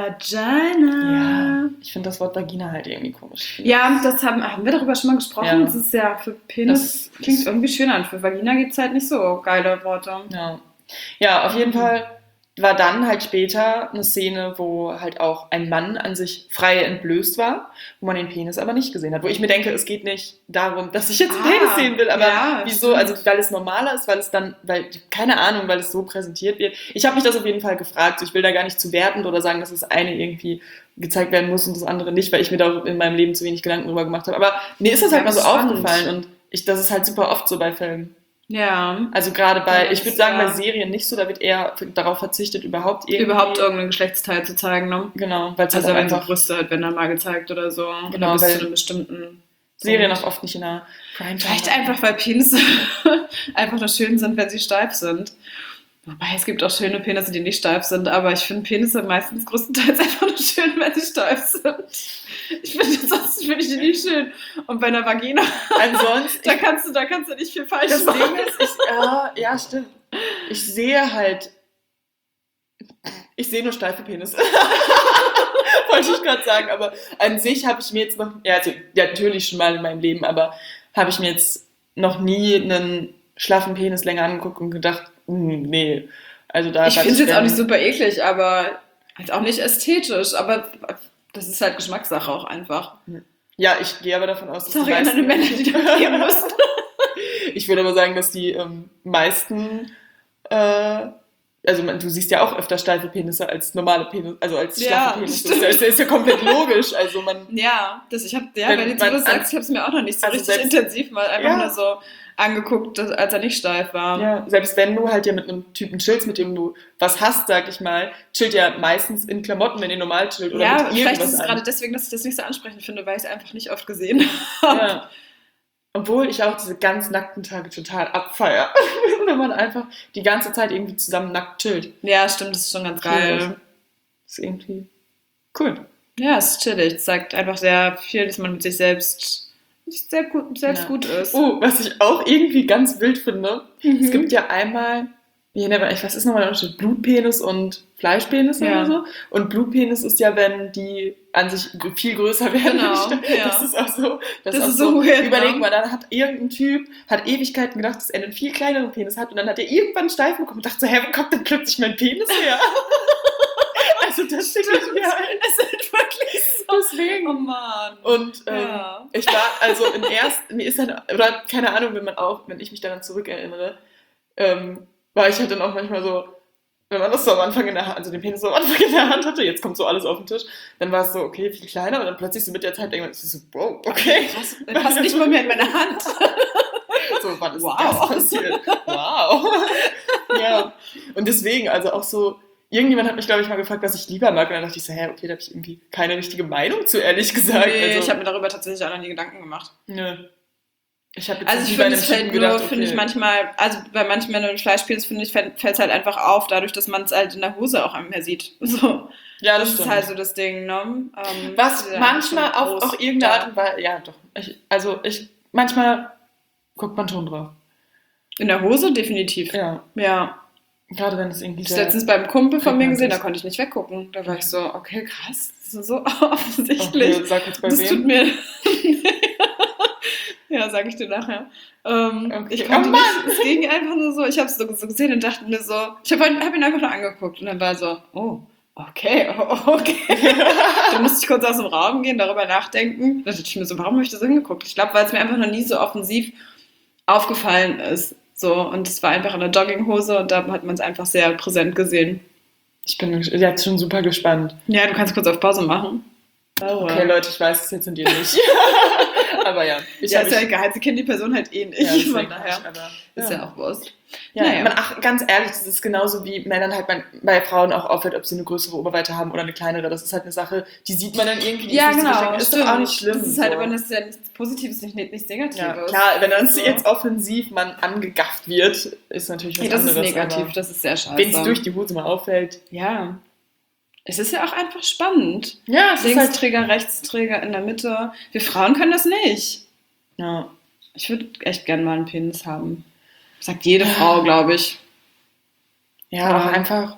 Vagina. ja, ich finde das Wort Vagina halt irgendwie komisch. Ja, das haben, haben wir darüber schon mal gesprochen. Ja. Das ist ja für Penis Das klingt ist- irgendwie schöner an. Für Vagina gibt es halt nicht so geile Worte. Ja. Ja, auf jeden Mhm. Fall war dann halt später eine Szene, wo halt auch ein Mann an sich frei entblößt war, wo man den Penis aber nicht gesehen hat. Wo ich mir denke, es geht nicht darum, dass ich jetzt einen Ah, Penis sehen will, aber ja, wieso? stimmt. Also weil es normaler ist, weil es dann, weil, keine Ahnung, weil es so präsentiert wird. Ich habe mich das auf jeden Fall gefragt. So, ich will da gar nicht zu wertend oder sagen, dass das eine irgendwie gezeigt werden muss und das andere nicht, weil ich mir da in meinem Leben zu wenig Gedanken drüber gemacht habe. Aber mir ist das halt mal so Spannend. aufgefallen und ich, das ist halt super oft so bei Filmen. Ja. Also gerade bei, Ja, ich würde das- sagen, ja. bei Serien nicht so, da wird eher darauf verzichtet, überhaupt irgendwie. Überhaupt irgendein Geschlechtsteil zu zeigen, ne? Genau, weil es Also halt wenn so einfach Brüste halt, wenn dann mal gezeigt oder so. Genau, oder bis weil zu einem bestimmten Serien Punkt. auch oft nicht in der Primetime. Vielleicht haben. einfach, weil Penisse einfach nur schön sind, wenn sie steif sind. Wobei, es gibt auch schöne Penisse, die nicht steif sind, aber ich finde Penisse meistens größtenteils einfach nur schön, wenn sie steif sind. Ich finde, sonst finde ich die nicht schön. Und bei einer Vagina, Ansonsten, da kannst du, da kannst du nicht viel falsch das machen. Ding ist, ich, ja, ja, stimmt. Ich sehe halt Ich sehe nur steife Penisse. Wollte ich gerade sagen, aber an sich habe ich mir jetzt noch, ja, also ja, natürlich schon mal in meinem Leben, aber habe ich mir jetzt noch nie einen schlaffen Penis länger angeguckt und gedacht, hm, nee. Also da Ich finde es jetzt auch nicht super eklig, aber halt auch nicht ästhetisch, aber das ist halt Geschmackssache auch einfach. Ja, ich gehe aber davon aus, dass Sorry die an alle meisten... Männer, die da gehen müssen. Ich würde aber sagen, dass die ähm, meisten, äh, also man, du siehst ja auch öfter steife Penisse als normale Penisse, also als Ja, schlaffe Penisse. Das ist, stimmt. ja- das ist ja komplett logisch. Also man, Ja, das, ich habe, ja, Wenn wenn du man das an- sagst, ich habe es mir auch noch nicht so also richtig selbst- intensiv mal einfach Ja. nur so angeguckt, dass, als er nicht steif war. ja, selbst wenn du halt ja mit einem Typen chillst, mit dem du was hast, sag ich mal, chillt ja meistens in Klamotten, wenn ihr normal chillt oder Ja, mit vielleicht irgendwas ist es an. gerade deswegen, dass ich das nicht so ansprechend finde, weil ich es einfach nicht oft gesehen habe. Ja. Obwohl ich auch diese ganz nackten Tage total abfeier. Wenn man einfach die ganze Zeit irgendwie zusammen nackt chillt. Ja, stimmt, das ist schon ganz geil. Das ist irgendwie cool. Ja, es ist chillig. Es sagt einfach sehr viel, dass man mit sich selbst sehr gut, selbst Ja. gut ist. Oh, was ich auch irgendwie ganz wild finde, Mhm. es gibt ja einmal, wie nennt man, ich weiß, ist nochmal der Unterschied, Blutpenis und Fleischpenis Ja. oder so. Und Blutpenis ist ja, wenn die an sich viel größer werden. Genau, ja. Das ist auch so. Das auch ist so weird, Überleg ne? mal, dann hat irgendein Typ, hat Ewigkeiten gedacht, dass er einen viel kleineren Penis hat und dann hat er irgendwann einen Steifen bekommen und dachte so, hä, wo kommt denn plötzlich mein Penis her? Also das denke ich mir halt. Es ist wirklich so. Deswegen. Oh Mann. Und ähm, Ja. ich war, also im ersten, mir ist dann, oder keine Ahnung, wenn man auch, wenn ich mich daran zurückerinnere, ähm, war ich halt dann auch manchmal so, wenn man das so am Anfang in der Hand, also den Penis so am Anfang in der Hand hatte, jetzt kommt so alles auf den Tisch, dann war es so, okay, viel kleiner und dann plötzlich so mit der Zeit irgendwann ist es so, wow, okay. Krass, der passt nicht mal mehr in meine Hand. So, wann ist Wow. das passiert? Wow. Ja. Und deswegen, also auch so, irgendjemand hat mich, glaube ich, mal gefragt, was ich lieber mag. Und dann dachte ich so, hä, okay, da habe ich irgendwie keine richtige Meinung zu, ehrlich gesagt. Nee, also, ich habe mir darüber tatsächlich auch noch nie Gedanken gemacht. nö. Ich habe jetzt Also ich nie bei finde, einem es fällt Typen nur, gedacht, finde ich okay. manchmal, also bei manchen Männern Fleischpenis, finde ich, fällt es halt einfach auf, dadurch, dass man es halt in der Hose auch mehr sieht. So. Ja, Das das ist stimmt. halt so das Ding, ne? Ähm, Was ja, manchmal schon auf, groß auf irgendeine da. Art und Weise, ja doch, ich, also ich, manchmal guckt man schon drauf. In der Hose definitiv. Ja, Ja. gerade wenn es irgendwie Ich sehr... habe letztens beim Kumpel von mir gesehen, da prägnant konnte ich nicht weggucken. Da war ich so, okay, krass, das ist so ist. offensichtlich. Okay, sag jetzt bei Das wem. tut mir. Ja, sag ich dir nachher. Ähm, Okay. Ich konnte Oh nicht, Mann! es ging einfach nur so, ich habe es so, so gesehen und dachte mir so, ich habe hab ihn einfach nur angeguckt und dann war so, oh, okay, oh, okay. Dann musste ich kurz aus dem Raum gehen, darüber nachdenken. Da dachte ich mir so, warum habe ich das hingeguckt? Ich glaube, weil es mir einfach noch nie so offensiv aufgefallen ist. So, und es war einfach in der Jogginghose und da hat man es einfach sehr präsent gesehen. Ich bin jetzt schon super gespannt. Ja, du kannst kurz auf Pause machen. Oh, Okay, Leute, ich weiß es jetzt sind ihr nicht. Aber ja. Ich ja, hab ist ja mich- egal, sie kennen die Person halt eh nicht. ja, deswegen von hab daher ich aber, ist ja auch Wurst. Ja, Naja. man, ach, ganz ehrlich, das ist genauso wie Männern halt bei, bei Frauen auch auffällt, ob sie eine größere Oberweite haben oder eine kleinere. Das ist halt eine Sache, die sieht man dann irgendwie. die Ja, ist nicht so genau. versteckt. Ist doch auch nicht schlimm. Das ist halt so. aber das ist ja nichts Positives, nicht, nichts Negatives. Ja, klar, wenn dann So. jetzt offensiv man angegafft wird, ist natürlich was Ja, das ist anderes. negativ, das ist sehr scheiße. Wenn es durch die Hose mal auffällt. Ja. Es ist ja auch einfach spannend. Ja, es ist halt. Linksträger, Rechtsträger in der Mitte. Wir Frauen können das nicht. Ja. Ich würde echt gerne mal einen Penis haben. Sagt jede Frau, glaube ich. Ja, Ja. auch einfach.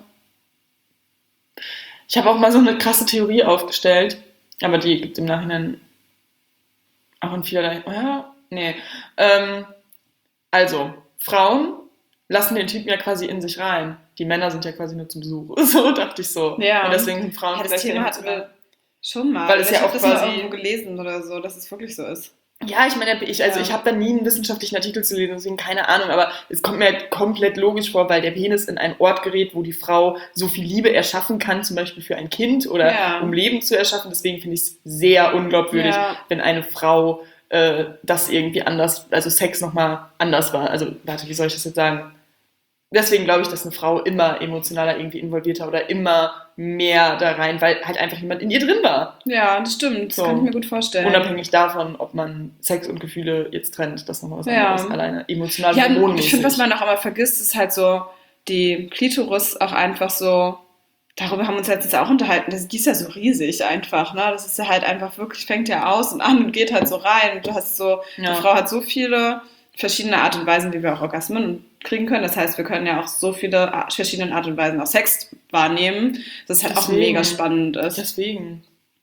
Ich habe auch mal so eine krasse Theorie aufgestellt, aber die gibt im Nachhinein auch in vielerlei. Ja, nee. Ähm, also, Frauen lassen den Typen ja quasi in sich rein. Die Männer sind ja quasi nur zum Besuch. So dachte ich so. Ja. Und deswegen sind Frauen Ja, das vielleicht Thema hatten emotional. wir schon mal. Weil es ich ja hab auch das mal quasi- irgendwo gelesen oder so, dass es wirklich so ist. Ja, ich meine, ich, also Ja. ich habe da nie einen wissenschaftlichen Artikel zu lesen, deswegen keine Ahnung, aber es kommt mir halt komplett logisch vor, weil der Penis in einen Ort gerät, wo die Frau so viel Liebe erschaffen kann, zum Beispiel für ein Kind oder Ja. um Leben zu erschaffen. Deswegen finde ich es sehr unglaubwürdig, Ja. wenn eine Frau äh, das irgendwie anders, also Sex nochmal anders war. Also, warte, wie soll ich das jetzt sagen? Deswegen glaube ich, dass eine Frau immer emotionaler irgendwie involvierter oder immer mehr da rein, weil halt einfach jemand in ihr drin war. Ja, das stimmt. Das So. kann ich mir gut vorstellen. Unabhängig davon, ob man Sex und Gefühle jetzt trennt, das ist nochmal was Ja. anderes. Alleine emotional Ja, hormonmäßig. ich finde, was man auch immer vergisst, ist halt so die Klitoris auch einfach so, darüber haben wir uns letztens auch unterhalten, das, die ist ja so riesig einfach, ne? Das ist ja halt einfach wirklich, fängt ja aus und an und geht halt so rein. Und du hast so, Ja. die Frau hat so viele verschiedene Art und Weisen, wie wir auch Orgasmen kriegen können. Das heißt, wir können ja auch so viele Art, verschiedene Art und Weisen auch Sex wahrnehmen, dass es halt Deswegen. auch mega spannend ist. Deswegen.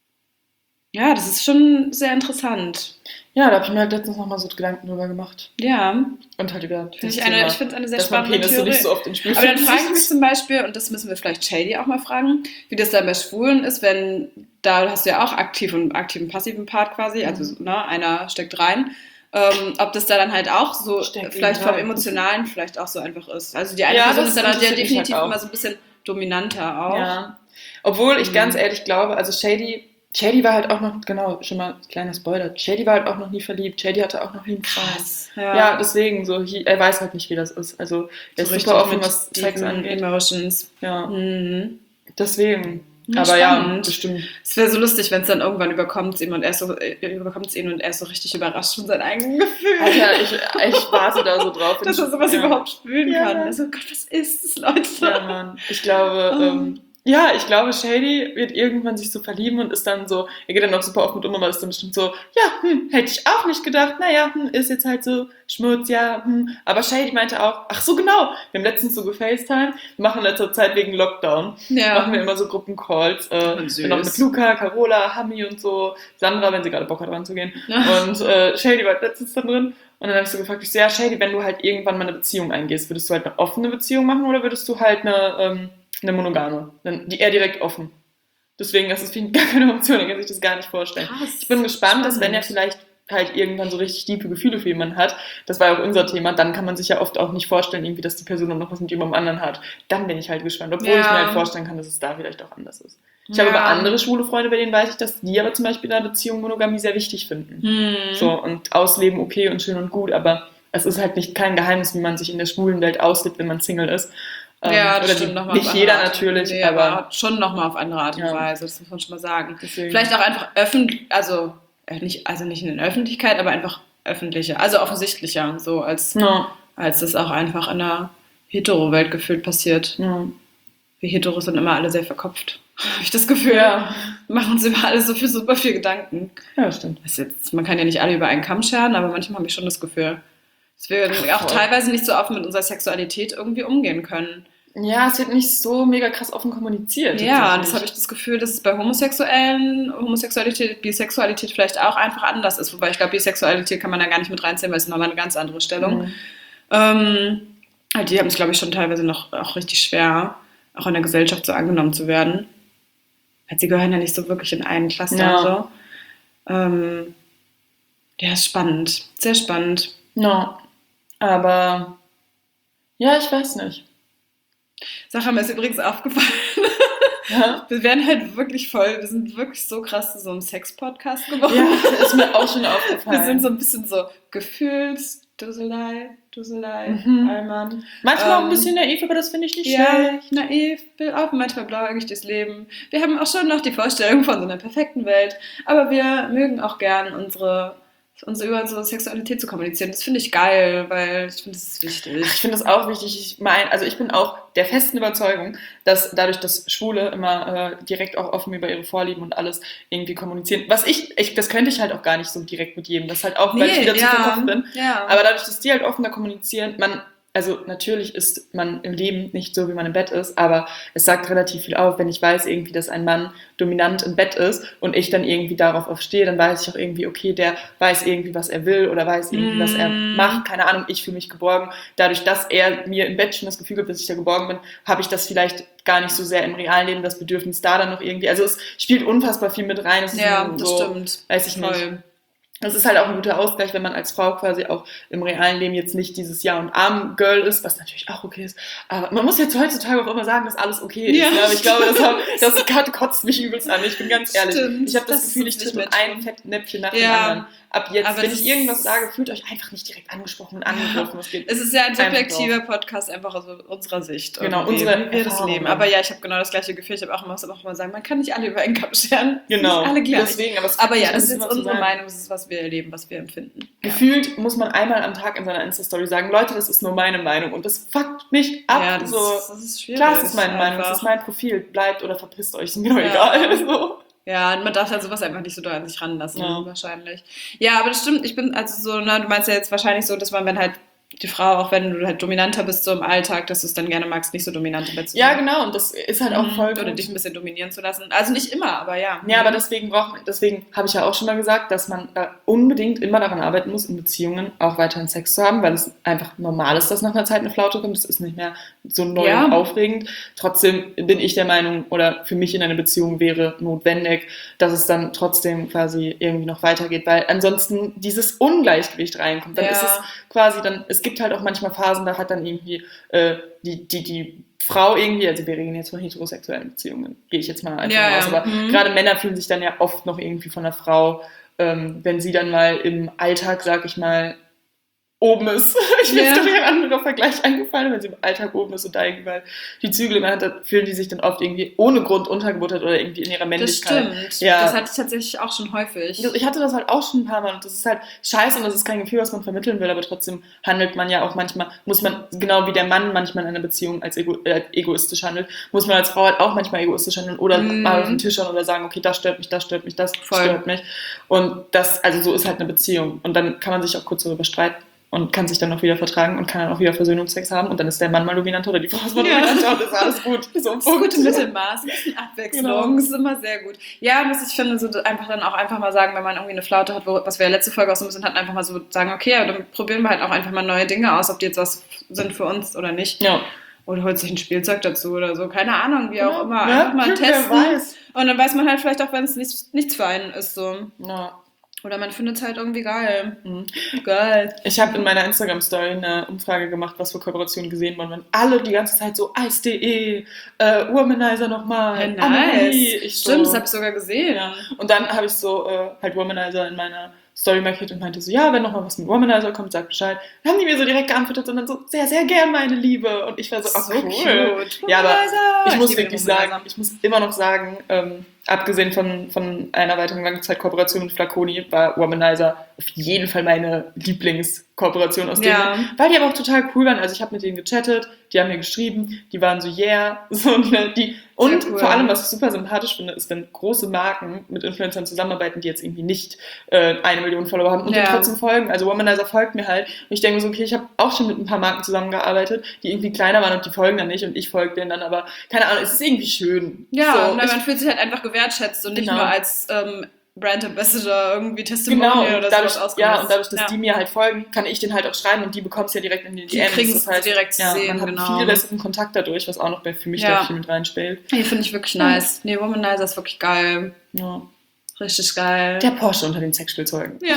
Ja, das ist schon sehr interessant. Ja, da habe ich mir halt letztens nochmal so Gedanken drüber gemacht. Ja. Und halt über Find ich eine, ich finde es eine sehr dass man spannende Penisse Theorie. nicht so oft ins Spiel Aber dann bringt. frage ich mich zum Beispiel, und das müssen wir vielleicht Shady auch mal fragen, wie das dann bei Schwulen ist, wenn, da hast du ja auch aktiv und aktiven passiven Part quasi, also Mhm. ne, einer steckt rein, ähm, ob das da dann halt auch so, Steckt vielleicht vom rein. Emotionalen vielleicht auch so einfach ist. Also die eine Ja, Person das ist dann halt ja interessiert mich definitiv halt auch. immer so ein bisschen dominanter auch. Ja. Obwohl ich Mhm. ganz ehrlich glaube, also Shady, Shady war halt auch noch, genau, schon mal kleiner Spoiler, Shady war halt auch noch nie verliebt, Shady hatte auch noch nie einen Freund. Krass. Ja, Ja, deswegen, so, he, er weiß halt nicht, wie das ist. Also, er so ist super offen, mit was Sex tiefen angeht. Emotions. Ja, Mhm. deswegen. Ja, Aber ja, spannend. bestimmt. Es wäre so lustig, wenn es dann irgendwann überkommt ihn und er ist so, äh, überkommt ihn und er ist so richtig überrascht von seinen eigenen Gefühlen. Alter, ich, ich warte da so drauf. dass er sowas ja. überhaupt spüren Ja, kann. Mann. Also Gott, was ist das, Leute? Ja, Mann. Ich glaube, Oh. ähm, ja, ich glaube, Shady wird irgendwann sich so verlieben und ist dann so, er geht dann auch super oft mit um, aber ist dann bestimmt so, ja, hm, hätte ich auch nicht gedacht, naja, hm, ist jetzt halt so Schmutz, ja, hm. Aber Shady meinte auch, ach so, genau, wir haben letztens so gefacetimed, wir machen in letzter Zeit wegen Lockdown, Ja. machen wir immer so Gruppencalls, äh, Und süß. noch mit Luca, Carola, Hami und so, Sandra, wenn sie gerade Bock hat, ranzugehen. Ja. Und äh, Shady war letztens dann drin. Und dann habe ich so gefragt, ich so, ja, Shady, wenn du halt irgendwann mal eine Beziehung eingehst, würdest du halt eine offene Beziehung machen oder würdest du halt eine, ähm, eine monogame? Dann, die eher direkt offen. Deswegen, das ist für ihn gar keine Option, er kann sich das gar nicht vorstellen. Krass. Ich bin gespannt, dass Spannend. wenn er vielleicht halt irgendwann so richtig tiefe Gefühle für jemanden hat, das war ja auch unser Thema, dann kann man sich ja oft auch nicht vorstellen, irgendwie, dass die Person dann noch was mit jemandem anderen hat. Dann bin ich halt gespannt, obwohl Ja. ich mir halt vorstellen kann, dass es da vielleicht auch anders ist. Ich Ja. habe aber andere schwule Freunde, bei denen weiß ich, dass die aber zum Beispiel in einer Beziehung Monogamie sehr wichtig finden. Hm. So, und ausleben okay und schön und gut, aber es ist halt nicht kein Geheimnis, wie man sich in der schwulen Welt auslebt, wenn man Single ist. Ähm, Ja, das oder stimmt die, nochmal. nicht jeder natürlich, nee, aber, aber schon nochmal auf andere Art und Ja. Weise, das muss man schon mal sagen. deswegen. Vielleicht auch einfach öffentlich, also äh, nicht, also nicht in der Öffentlichkeit, aber einfach öffentlicher, also offensichtlicher, so als, Ja, als das auch einfach in der Hetero-Welt gefühlt passiert. ja. Wir Heteros sind immer alle sehr verkopft. Habe ich das Gefühl. Ja. Wir machen uns über alles so viel, super viel Gedanken. Ja, stimmt. Das ist jetzt, man kann ja nicht alle über einen Kamm scheren, aber manchmal habe ich schon das Gefühl, dass wir Ach, auch voll. teilweise nicht so offen mit unserer Sexualität irgendwie umgehen können. Ja, es wird nicht so mega krass offen kommuniziert. Ja, tatsächlich. das habe ich das Gefühl, dass es bei Homosexuellen, Homosexualität, Bisexualität vielleicht auch einfach anders ist. Wobei ich glaube, Bisexualität kann man da gar nicht mit reinziehen, weil es ist nochmal eine ganz andere Stellung. Mhm. Ähm, halt die haben es, glaube ich, schon teilweise noch auch richtig schwer, auch in der Gesellschaft so angenommen zu werden. Weil sie gehören ja nicht so wirklich in einen Cluster Ja. und so. Ähm, ja, ist spannend. Sehr spannend. Ja, aber ja, ich weiß nicht. Sache, mir ist übrigens aufgefallen, Ja, wir werden halt wirklich voll, wir sind wirklich so krass zu so einem Sex-Podcast geworden. ja ist mir auch schon Wir aufgefallen. sind so ein bisschen so Gefühls, Dusselei, Dusselei, Mhm. Allmann. Manchmal auch ein ähm, bisschen naiv, aber das finde ich nicht Ja, schlecht. naiv, auch manchmal blauäugig durchs Leben. Wir haben auch schon noch die Vorstellung von so einer perfekten Welt, aber wir mögen auch gern unsere, unsere über unsere Sexualität zu kommunizieren. Das finde ich geil, weil ich finde, das ist wichtig. Ich finde es auch wichtig. Ich meine, also ich bin auch der festen Überzeugung, dass dadurch, dass Schwule immer äh, direkt auch offen über ihre Vorlieben und alles irgendwie kommunizieren. Was ich, ich, das könnte ich halt auch gar nicht so direkt mit jedem. Das ist halt auch, weil ich wieder zu verkopft bin. Ja. Aber dadurch, dass die halt offener kommunizieren, man, also natürlich ist man im Leben nicht so, wie man im Bett ist, aber es sagt relativ viel auf, wenn ich weiß irgendwie, dass ein Mann dominant im Bett ist und ich dann irgendwie darauf aufstehe, dann weiß ich auch irgendwie, okay, der weiß irgendwie, was er will oder weiß irgendwie, was er Mm. macht, keine Ahnung, ich fühle mich geborgen. Dadurch, dass er mir im Bett schon das Gefühl gibt, dass ich da geborgen bin, habe ich das vielleicht gar nicht so sehr im realen Leben, das Bedürfnis da dann noch irgendwie, also es spielt unfassbar viel mit rein. Es ist ja, so, das stimmt. weiß ich nicht. Voll. Das ist halt auch ein guter Ausgleich, wenn man als Frau quasi auch im realen Leben jetzt nicht dieses Ja- und Arm-Girl ist, was natürlich auch okay ist. Aber man muss jetzt heutzutage auch immer sagen, dass alles okay ist. Ja, Ne? Aber ich glaube, das, hat, das hat- kotzt mich übelst an. Ich bin ganz ehrlich. Stimmt, Ich habe das, das Gefühl, ist ich nicht tritt mit mehr einem Fettnäpfchen nach Ja. dem anderen. Ab jetzt, Aber wenn das ich irgendwas ist- sage, fühlt euch einfach nicht direkt angesprochen und angegriffen. Es geht Es ist ja ein einfach subjektiver drauf. Podcast, einfach aus unserer Sicht. Genau, irgendwie, unsere wie wir das Erfahrungen. leben. Aber ja, ich habe genau das gleiche Gefühl. Ich habe auch immer, muss auch immer sagen, man kann nicht alle über einen Kamm scheren. Genau, Nicht alle gleich. deswegen. Aber, es Aber kann ja, nicht das ist alles jetzt immer so unsere sein. Meinung, das ist, was wir erleben, was wir empfinden. Ja. Gefühlt muss man einmal am Tag in seiner Insta-Story sagen, Leute, das ist nur meine Meinung. Und das fuckt mich ab. Ja, das, so. ist, das ist schwierig. Klar, es ist meine Meinung, es einfach. ist mein Profil. Bleibt oder verpisst euch, ist mir doch Ja. egal. So. Ja, man darf halt sowas einfach nicht so doll an sich ranlassen, Ja. wahrscheinlich. Ja, aber das stimmt, ich bin also so, ne, du meinst ja jetzt wahrscheinlich so, dass man, wenn halt die Frau, auch wenn du halt dominanter bist so im Alltag, dass du es dann gerne magst, nicht so dominant im Bett zu Ja, sein. genau, und das ist halt auch Mhm. voll Oder gut. dich ein bisschen dominieren zu lassen. Also nicht immer, aber ja. Ja, aber deswegen braucht man, deswegen habe ich ja auch schon mal gesagt, dass man da unbedingt immer daran arbeiten muss, in Beziehungen auch weiterhin Sex zu haben, weil es einfach normal ist, dass nach einer Zeit eine Flaute kommt. Das ist nicht mehr so neu Ja. und aufregend. Trotzdem bin ich der Meinung, oder für mich in einer Beziehung wäre notwendig, dass es dann trotzdem quasi irgendwie noch weitergeht, weil ansonsten dieses Ungleichgewicht reinkommt. Dann Ja. ist es quasi dann, es gibt halt auch manchmal Phasen, da hat dann irgendwie äh, die, die, die Frau irgendwie, also wir reden jetzt von heterosexuellen Beziehungen, gehe ich jetzt mal einfach Ja, mal aus, ja. aber Mhm. gerade Männer fühlen sich dann ja oft noch irgendwie von der Frau, ähm, wenn sie dann mal im Alltag, sag ich mal, oben ist. Ich bin jetzt Ja. durch ein anderer Vergleich eingefallen, wenn sie im Alltag oben ist und da irgendwie mal die Zügel in der Hand hat, fühlen die sich dann oft irgendwie ohne Grund untergebuttert oder irgendwie in ihrer Das Männlichkeit. stimmt. Ja. Das hatte ich tatsächlich auch schon häufig. Das- Ich hatte das halt auch schon ein paar Mal und das ist halt scheiße und das ist kein Gefühl, was man vermitteln will, aber trotzdem handelt man ja auch manchmal, muss man, genau wie der Mann manchmal in einer Beziehung als ego, äh, egoistisch handelt, muss man als Frau halt auch manchmal egoistisch handeln oder Mhm. mal auf den Tisch schauen oder sagen, okay, das stört mich, das stört mich, das Voll. stört mich. Und das, also so ist halt eine Beziehung. Und dann kann man sich auch kurz darüber streiten und kann sich dann auch wieder vertragen und kann dann auch wieder Versöhnungsex haben und dann ist der Mann mal dominanter oder die Frau ist mal Ja. dominanter und das ist alles gut. So ein Das gute Punkt. Mittelmaß, ein bisschen Abwechslung, Genau. ist immer sehr gut. Ja, und was ich finde, so einfach dann auch einfach mal sagen, wenn man irgendwie eine Flaute hat, wo, was wir ja letzte Folge auch so ein bisschen hatten, einfach mal so sagen, okay, ja, dann probieren wir halt auch einfach mal neue Dinge aus, ob die jetzt was sind für uns oder nicht. Ja. Oder holt sich ein Spielzeug dazu oder so, keine Ahnung, wie auch Genau. immer. Ja, Einfach mal wer testen. weiß. Und dann weiß man halt vielleicht auch, wenn es nichts, nichts für einen ist. So. Ja. Oder man findet es halt irgendwie geil. Mhm. Geil. Ich habe in meiner Instagram-Story eine Umfrage gemacht, was für Kooperationen gesehen wurden. Und alle die ganze Zeit so Eis punkt de, äh, Womanizer nochmal, Ja, nice. Annemarie. Ich so, Stimmt, das habe ich sogar gesehen. ja. Und dann habe ich so äh, halt Womanizer in meiner Story markiert und meinte so, ja, wenn nochmal was mit Womanizer kommt, sag Bescheid. Dann haben die mir so direkt geantwortet und dann so, sehr, sehr gern, meine Liebe. Und ich war so, oh, So cool. cute. Ja, aber Womanizer. ich muss liebe wirklich den Womanizer. sagen, ich muss immer noch sagen, ähm, abgesehen von, von einer weiteren Langzeitkooperation mit Flaconi, war Womanizer auf jeden Fall meine Lieblingskooperation aus Ja. denen, weil die aber auch total cool waren. Also ich habe mit denen gechattet, die haben mir geschrieben, die waren so, yeah, so, ne, die, und cool. vor allem, was ich super sympathisch finde, ist, wenn große Marken mit Influencern zusammenarbeiten, die jetzt irgendwie nicht äh, eine Million Follower haben und Ja. die trotzdem folgen. Also Womanizer folgt mir halt. Und ich denke mir so, okay, ich habe auch schon mit ein paar Marken zusammengearbeitet, die irgendwie kleiner waren und die folgen dann nicht und ich folge denen dann, aber keine Ahnung, es ist irgendwie schön. Ja, so, na, ich, man fühlt sich halt einfach gewertschätzt und nicht Genau. nur als ähm, Brand Ambassador irgendwie Testimonial Genau, und oder dadurch, sowas ja, ausgenutzt. und dadurch, dass ja. die mir halt folgen, kann ich den halt auch schreiben und die bekommen es ja direkt in die Die D Ms. kriegen's direkt zu ja, sehen, man hat genau. viel besseren Kontakt dadurch, was auch noch bei, für mich Ja. da viel mit reinspielt. Nee, finde ich wirklich nice. Nee, Womanizer ist wirklich geil. Ja. Richtig geil. Der Porsche unter den Sexspielzeugen. ja,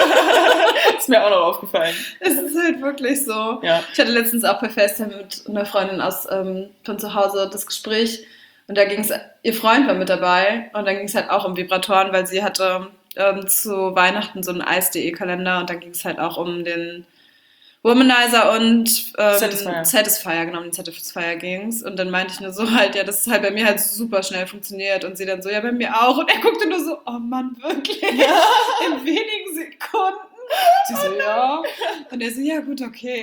Ist mir auch noch aufgefallen. es ist halt wirklich so. Ja. Ich hatte letztens auch bei FaceTime mit einer Freundin aus ähm, von zu Hause das Gespräch und da ging es, ihr Freund war mit dabei und dann ging es halt auch um Vibratoren, weil sie hatte ähm, zu Weihnachten so einen Eis punkt de Kalender und dann ging es halt auch um den Womanizer und ähm, Satisfier. Satisfier, genau, um den Satisfier ging's. Und dann meinte ich nur so halt, ja, das ist halt bei mir halt super schnell funktioniert. Und sie dann so, ja, bei mir auch. Und er guckte nur so, oh Mann, wirklich? Ja. In wenigen Sekunden? Sie so, ja. Und er so, ja, gut, okay.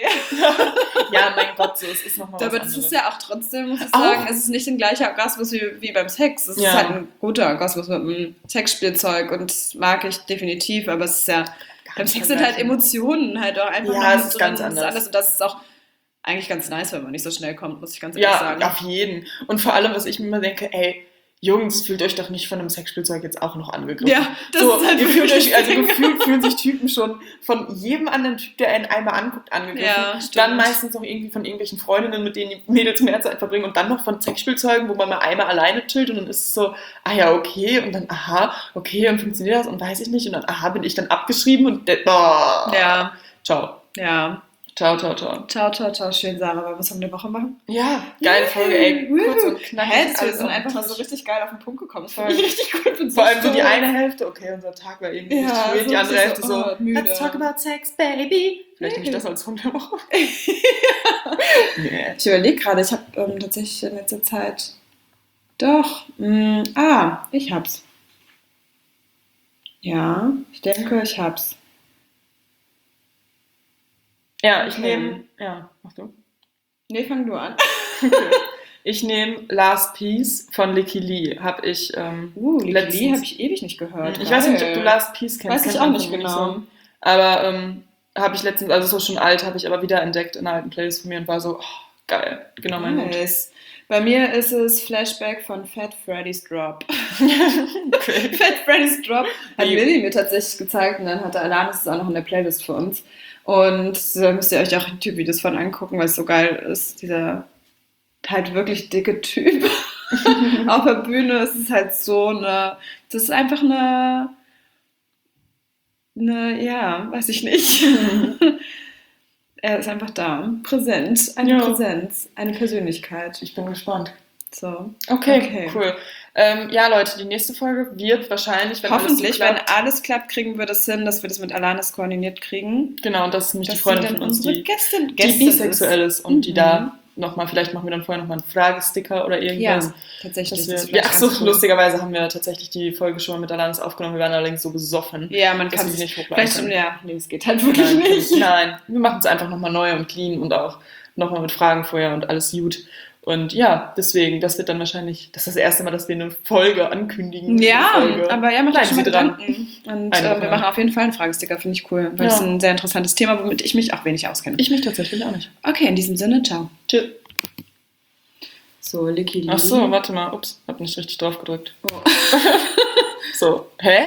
Ja, mein Gott, so, es ist nochmal was Aber das anderes. ist ja auch trotzdem, muss ich Auch- sagen, es ist nicht ein gleicher Orgasmus wie, wie beim Sex. Es Ja. ist halt ein guter Orgasmus mit einem Sexspielzeug und das mag ich definitiv, aber es ist ja, beim nicht Sex sind halt vergleichen. Emotionen halt auch einfach Ja, noch es mit ist drin. ganz Das anders. Und das ist auch eigentlich ganz nice, wenn man nicht so schnell kommt, muss ich ganz ehrlich Ja, sagen. auf jeden. Und vor allem, was ich mir immer denke, ey, Jungs, fühlt euch doch nicht von einem Sexspielzeug jetzt auch noch angegriffen. Ja, das so, ist halt ihr fühlt wirklich euch, also das Ding. gefühlt fühlen sich Typen schon von jedem anderen Typ, der einen einmal anguckt, angegriffen. Ja, stimmt. Dann meistens noch irgendwie von irgendwelchen Freundinnen, mit denen die Mädels mehr Zeit verbringen und dann noch von Sexspielzeugen, wo man mal einmal alleine chillt und dann ist es so, ah ja, okay, und dann aha, okay, und funktioniert das und weiß ich nicht und dann aha, bin ich dann abgeschrieben und oh, Ja, ciao. ja. Ciao, ciao, ciao. Ciao, ciao, ciao. Schön, Sarah. Wollen wir was um eine Woche machen? Ja, geile Folge, ey. Kurz und knackig. Hä, wir alles sind auf einfach den mal so Tisch. richtig geil auf den Punkt gekommen. Das Voll. finde ich richtig gut. Bin Vor allem so die stolz. eine Hälfte, okay, unser Tag war irgendwie Ja, nicht schön, so die andere richtig Hälfte so, so, oh, müde. let's talk about sex, baby. Vielleicht nehme ich das als Song der Woche. Nee. Ich überlege gerade, ich habe ähm, tatsächlich in letzter Zeit. Doch. Mh, ah, ich hab's. Ja, ich denke, ich hab's. Ja, ich Okay. nehme, ja, mach du. Nee, fang du an. Okay. Ich nehme Last Piece von Licky Lee. Hab ich ähm, Uh, Licky letztens- Lee habe ich ewig nicht gehört. Ich weiß nicht, ob Geil. du Last Piece kennst. Weiß ich kennt auch man nicht irgendwie genau. So. Aber ähm, habe ich letztens, also so schon alt, habe ich aber wieder entdeckt in einer alten Playlist von mir und war so, oh, geil, genau mein Mut. Nice. Bei mir ist es Flashback von Fat Freddy's Drop. Okay. Fat Freddy's Drop hat Wie? Lilly mir tatsächlich gezeigt und dann hatte Alanis es auch noch in der Playlist für uns. Und da müsst ihr euch auch YouTube-Videos von angucken, weil es so geil ist. Dieser halt wirklich dicke Typ auf der Bühne. Es ist halt so eine, das ist einfach eine, eine, ja, weiß ich nicht. Er ist einfach da, präsent, eine Ja. Präsenz, eine Persönlichkeit. Ich bin gespannt. So. Okay, Okay. cool. Ähm, ja, Leute, die nächste Folge wird wahrscheinlich, wenn Hoffentlich, alles so wenn klappt, alles klappt, kriegen wir das hin, dass wir das mit Alanis koordiniert kriegen. genau, und das ist nämlich die Dass Freundin sie dann von uns, unsere die, Gästin, die Gästin bisexuell ist und die Mhm. da nochmal, vielleicht machen wir dann vorher nochmal einen Fragesticker oder Ja, irgendwas. tatsächlich. Dass das ist wir, ja, vielleicht ach so, ganz cool. lustigerweise haben wir tatsächlich die Folge schon mal mit Alanis aufgenommen, wir waren allerdings so besoffen. Ja, man dass kann wir es sie nicht hochladen vielleicht, können. ja, nee, es geht halt wirklich Nein, nicht. nein, wir machen es einfach nochmal neu und clean und auch nochmal mit Fragen vorher und alles gut. Und ja, deswegen, das wird dann wahrscheinlich, das ist das erste Mal, dass wir eine Folge ankündigen. Ja, eine Folge. aber ja, macht Bleiben euch schon mal Sie dran. Gedanken. Und Eine äh, Woche wir lang. machen auf jeden Fall einen Fragesticker, finde ich cool, weil Ja. es ein sehr interessantes Thema, womit ich mich auch wenig auskenne. Ich mich tatsächlich auch nicht. Okay, in diesem Sinne, ciao. Tschüss. So, Licky Lee. Ach so, warte mal, ups, hab nicht richtig drauf gedrückt. Oh. So, hä?